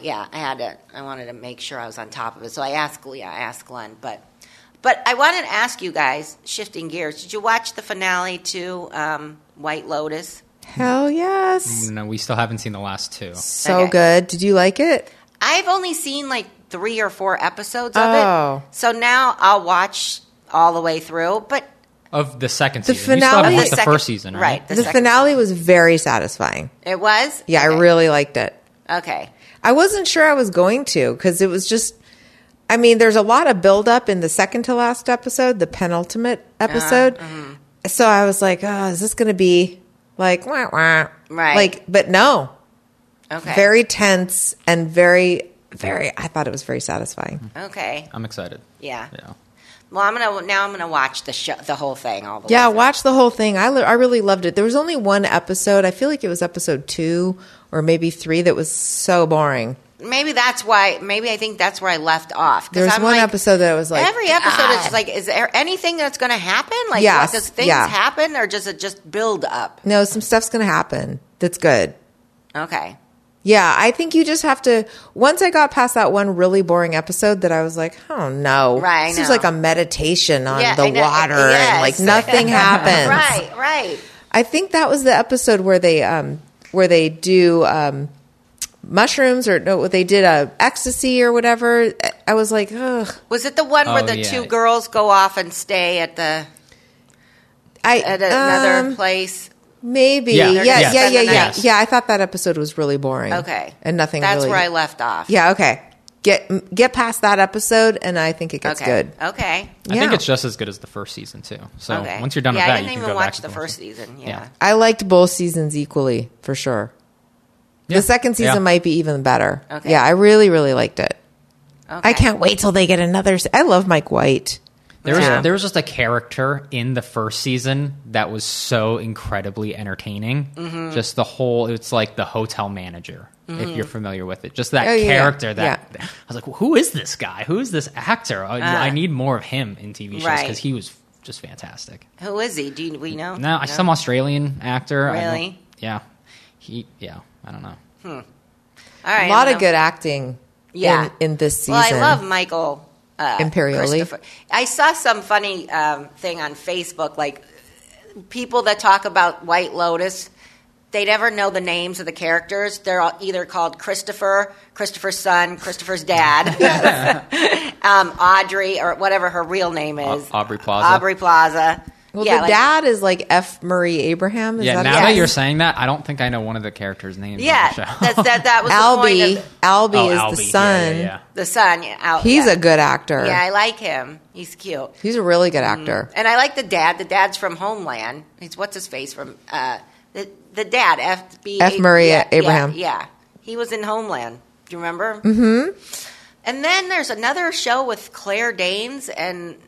I wanted to make sure I was on top of it. So I asked Glenn. But I wanted to ask you guys, shifting gears, did you watch the finale to White Lotus? Hell yes. No, we still haven't seen the last 2. So good. Did you like it? I've only seen like 3 or 4 episodes of it. So now I'll watch all the way through. But of the second the season. Finale, you still haven't watched the first season, right? The finale was very satisfying. It was? Yeah, I really liked it. Okay. I wasn't sure I was going to because it was just, I mean, there's a lot of buildup in the second to last episode, the penultimate episode. So I was like, oh, is this going to be like, wah, wah? Right. Like, but no. Okay. Very tense and very, I thought it was very satisfying. Okay. I'm excited. Yeah. Well, I'm gonna watch the whole thing all the way. Yeah, through. watch the whole thing. I really loved it. There was only one episode. I feel like it was episode 2 or maybe 3 that was so boring. Maybe that's why. Maybe I think that's where I left off. There was one episode that I was like, every episode is like, is there anything that's going to happen? Like, yes, does things happen, or does it just build up? No, some stuff's going to happen. That's good. Okay. Yeah, I think you just have to. Once I got past that one really boring episode, that I was like, oh no, right? This is like a meditation on the water, yes. and like nothing happens. Right. I think that was the episode where they do mushrooms, or no, they did ecstasy or whatever. I was like, ugh. Was it the one where the 2 girls go off and stay at another place? Maybe. Yeah. Yeah. I thought that episode was really boring. Okay. And nothing That's really. where I left off. Yeah, okay. Get past that episode, and I think it gets good. Okay. I think it's just as good as the first season, too. So once you're done with that, you can go back to I didn't even watch the first season. Yeah. I liked both seasons equally, for sure. Yeah. The second season might be even better. Okay. Yeah, I really, really liked it. Okay. I can't wait till they get another. I love Mike White. There was just a character in the first season that was so incredibly entertaining. Mm-hmm. Just it's like the hotel manager, if you're familiar with it. Just that Oh, yeah. character that Yeah. I was like, who is this guy? Who is this actor? I need more of him in TV shows because he was just fantastic. Who is he? Do we know? No, some Australian actor. Really? I don't know. All right. A lot of good acting in this season. Well, I love Michael Imperioli. Christopher. I saw some funny thing on Facebook, like people that talk about White Lotus, they never know the names of the characters. They're all either called Christopher's son, Christopher's dad, Audrey, or whatever her real name is. Aubrey Plaza. Well, the dad is like F. Murray Abraham. Is now that that you're saying that, I don't think I know one of the characters' names. Yeah, on the show. that was Albie. the point of Albie is Albie. the son. Yeah. the son. He's a good actor. Yeah, I like him. He's cute. He's a really good actor. And I like the dad. The dad's from Homeland. He's what's his face from the dad F. Murray Abraham. Yeah, he was in Homeland. Do you remember? Mm-hmm. And then there's another show with Claire Danes and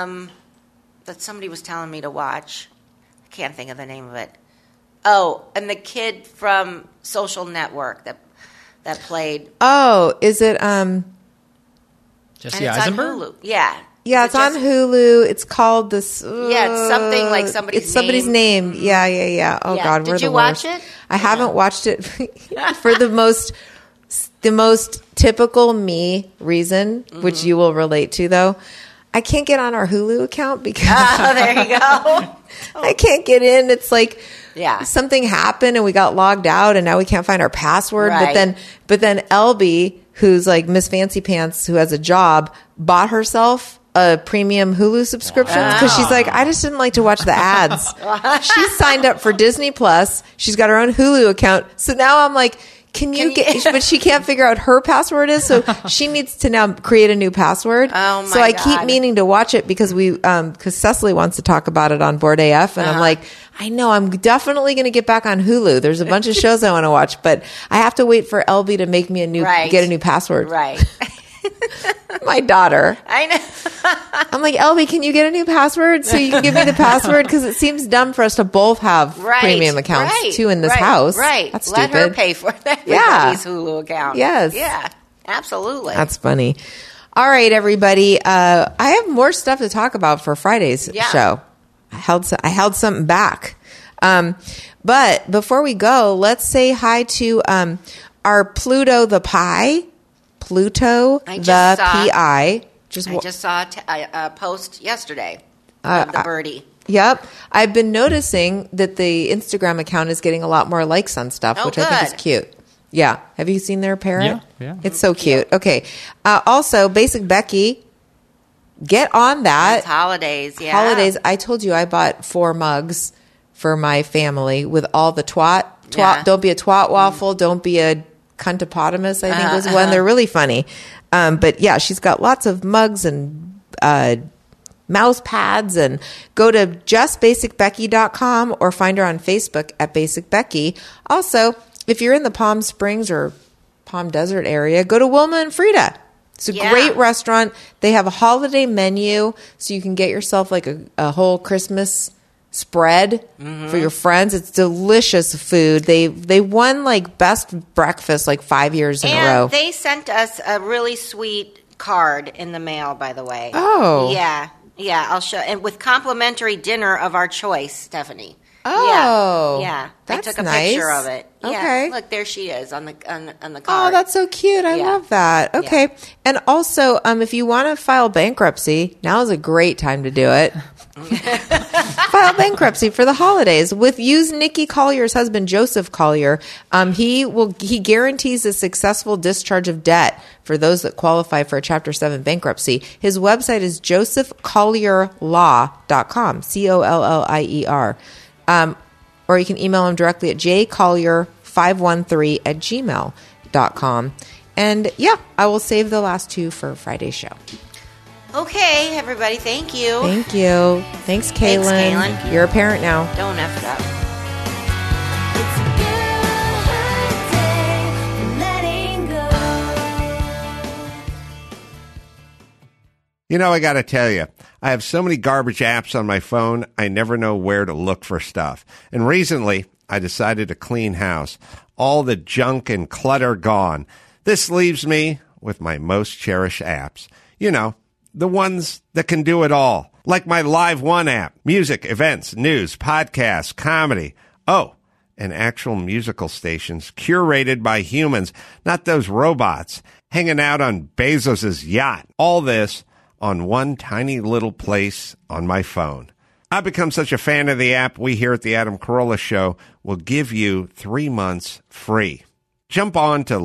that somebody was telling me to watch. I can't think of the name of it. Oh, and the kid from Social Network that played. Oh, is it? Jesse and it's Eisenberg? on Hulu. Yeah. Yeah, it's on Hulu. It's called this. Yeah, it's something like somebody's It's somebody's name. Yeah. Oh Yeah. God, Did we're you the watch worst. it? I haven't watched it for the most typical me reason, which you will relate to, though. I can't get on our Hulu account because Oh, there you go. I can't get in. It's like Yeah. something happened and we got logged out and now we can't find our password. Right. But then Elby, who's like Miss Fancy Pants, who has a job, bought herself a premium Hulu subscription because she's like, I just didn't like to watch the ads. She signed up for Disney Plus. She's got her own Hulu account. So now I'm like, can you get, but she can't figure out her password is. So she needs to now create a new password. Oh my So I God. keep meaning to watch it because because Cecily wants to talk about it on Board AF. And I'm like, I know I'm definitely going to get back on Hulu. There's a bunch of shows I want to watch, but I have to wait for LB to make me get a new password. Right. My daughter. I know. I'm like, LB, can you get a new password so you can give me the password? Because it seems dumb for us to both have premium accounts too in this house. Right. That's Let stupid. her pay for everybody's Hulu account. Yes. Yeah. Absolutely. That's funny. All right, everybody. I have more stuff to talk about for Friday's show. I held something back. But before we go, let's say hi to our Pluto the Pie. Pluto the Pi. I just saw a post yesterday of the birdie. Yep. I've been noticing that the Instagram account is getting a lot more likes on stuff, which I think is cute. Yeah. Have you seen their parrot? Yeah. It's so cute. Okay. Also, Basic Becky, get on that. It's holidays, yeah. Holidays. I told you I bought 4 mugs for my family with all the twat. Yeah. Don't be a twat waffle. Don't be a cuntopotamus, I think was one. They're really funny. But yeah, she's got lots of mugs and mouse pads, and go to justbasicbecky.com or find her on Facebook at Basic Becky. Also, if you're in the Palm Springs or Palm Desert area, go to Wilma and Frida. It's a great restaurant. They have a holiday menu, so you can get yourself like a whole Christmas spread for your friends. It's delicious food. They won like best breakfast like 5 years in a row. And they sent us a really sweet card in the mail, by the way. Oh. Yeah. I'll show, and with complimentary dinner of our choice, Stephanie. Oh, yeah. That's I took a nice. picture of it. Okay. Yeah. Look, there she is on the card. Oh, that's so cute. I love that. Okay. Yeah. And also, if you want to file bankruptcy, now is a great time to do it. File bankruptcy for the holidays use Nikki Collier's husband, Joseph Collier. He guarantees a successful discharge of debt for those that qualify for a Chapter 7 bankruptcy. His website is josephcollierlaw.com, COLLIER. Or you can email him directly at jcollier513@gmail.com. And I will save the last 2 for Friday's show. Okay, everybody, thank you. Thank you. Thanks, Kaylin. Thanks, Kaylin. You're a parent now. Don't F it up. You know, I got to tell you, I have so many garbage apps on my phone, I never know where to look for stuff. And recently, I decided to clean house. All the junk and clutter gone. This leaves me with my most cherished apps. You know, the ones that can do it all. Like my Live One app. Music, events, news, podcasts, comedy. Oh, and actual musical stations curated by humans, not those robots hanging out on Bezos's yacht. All this on one tiny little place on my phone. I've become such a fan of the app, we here at the Adam Carolla Show will give you 3 months free. Jump on to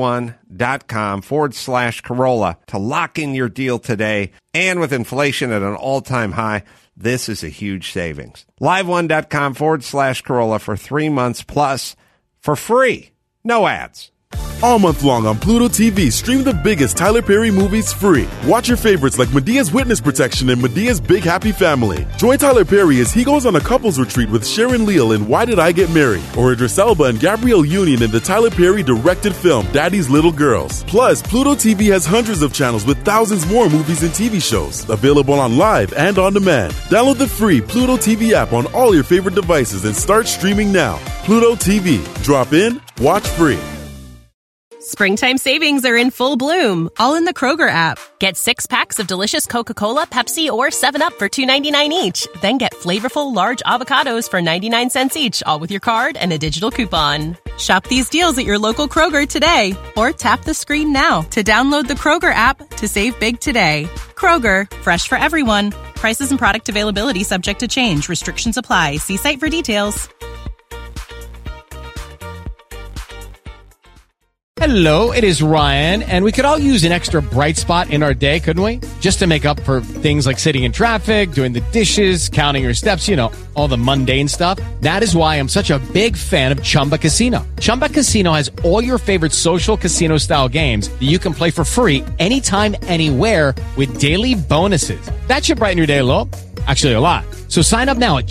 liveone.com/Carolla to lock in your deal today. And with inflation at an all-time high, this is a huge savings. liveone.com/Carolla for 3 months plus for free. No ads. All month long on Pluto TV, stream the biggest Tyler Perry movies free. Watch your favorites like Medea's Witness Protection and Medea's Big Happy Family. Join Tyler Perry as he goes on a couples retreat with Sharon Leal in Why Did I Get Married? Or Idris Elba and Gabrielle Union in the Tyler Perry directed film Daddy's Little Girls. Plus, Pluto TV has hundreds of channels with thousands more movies and TV shows. Available on live and on demand. Download the free Pluto TV app on all your favorite devices and start streaming now. Pluto TV. Drop in, watch free. Springtime savings are in full bloom, all in the Kroger app. Get 6 packs of delicious Coca-Cola, Pepsi, or 7-Up for $2.99 each. Then get flavorful large avocados for 99 cents each, all with your card and a digital coupon. Shop these deals at your local Kroger today, or tap the screen now to download the Kroger app to save big today. Kroger, fresh for everyone. Prices and product availability subject to change. Restrictions apply. See site for details. Hello, it is Ryan, and we could all use an extra bright spot in our day, couldn't we? Just to make up for things like sitting in traffic, doing the dishes, counting your steps, you know, all the mundane stuff. That is why I'm such a big fan of Chumba Casino. Chumba Casino has all your favorite social casino-style games that you can play for free anytime, anywhere with daily bonuses. That should brighten your day a little. Actually, a lot. So sign up now at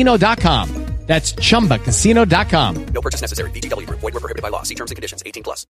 ChumbaCasino.com. That's ChumbaCasino.com. No purchase necessary. VGW Group. Void where prohibited by law. See terms and conditions. 18+.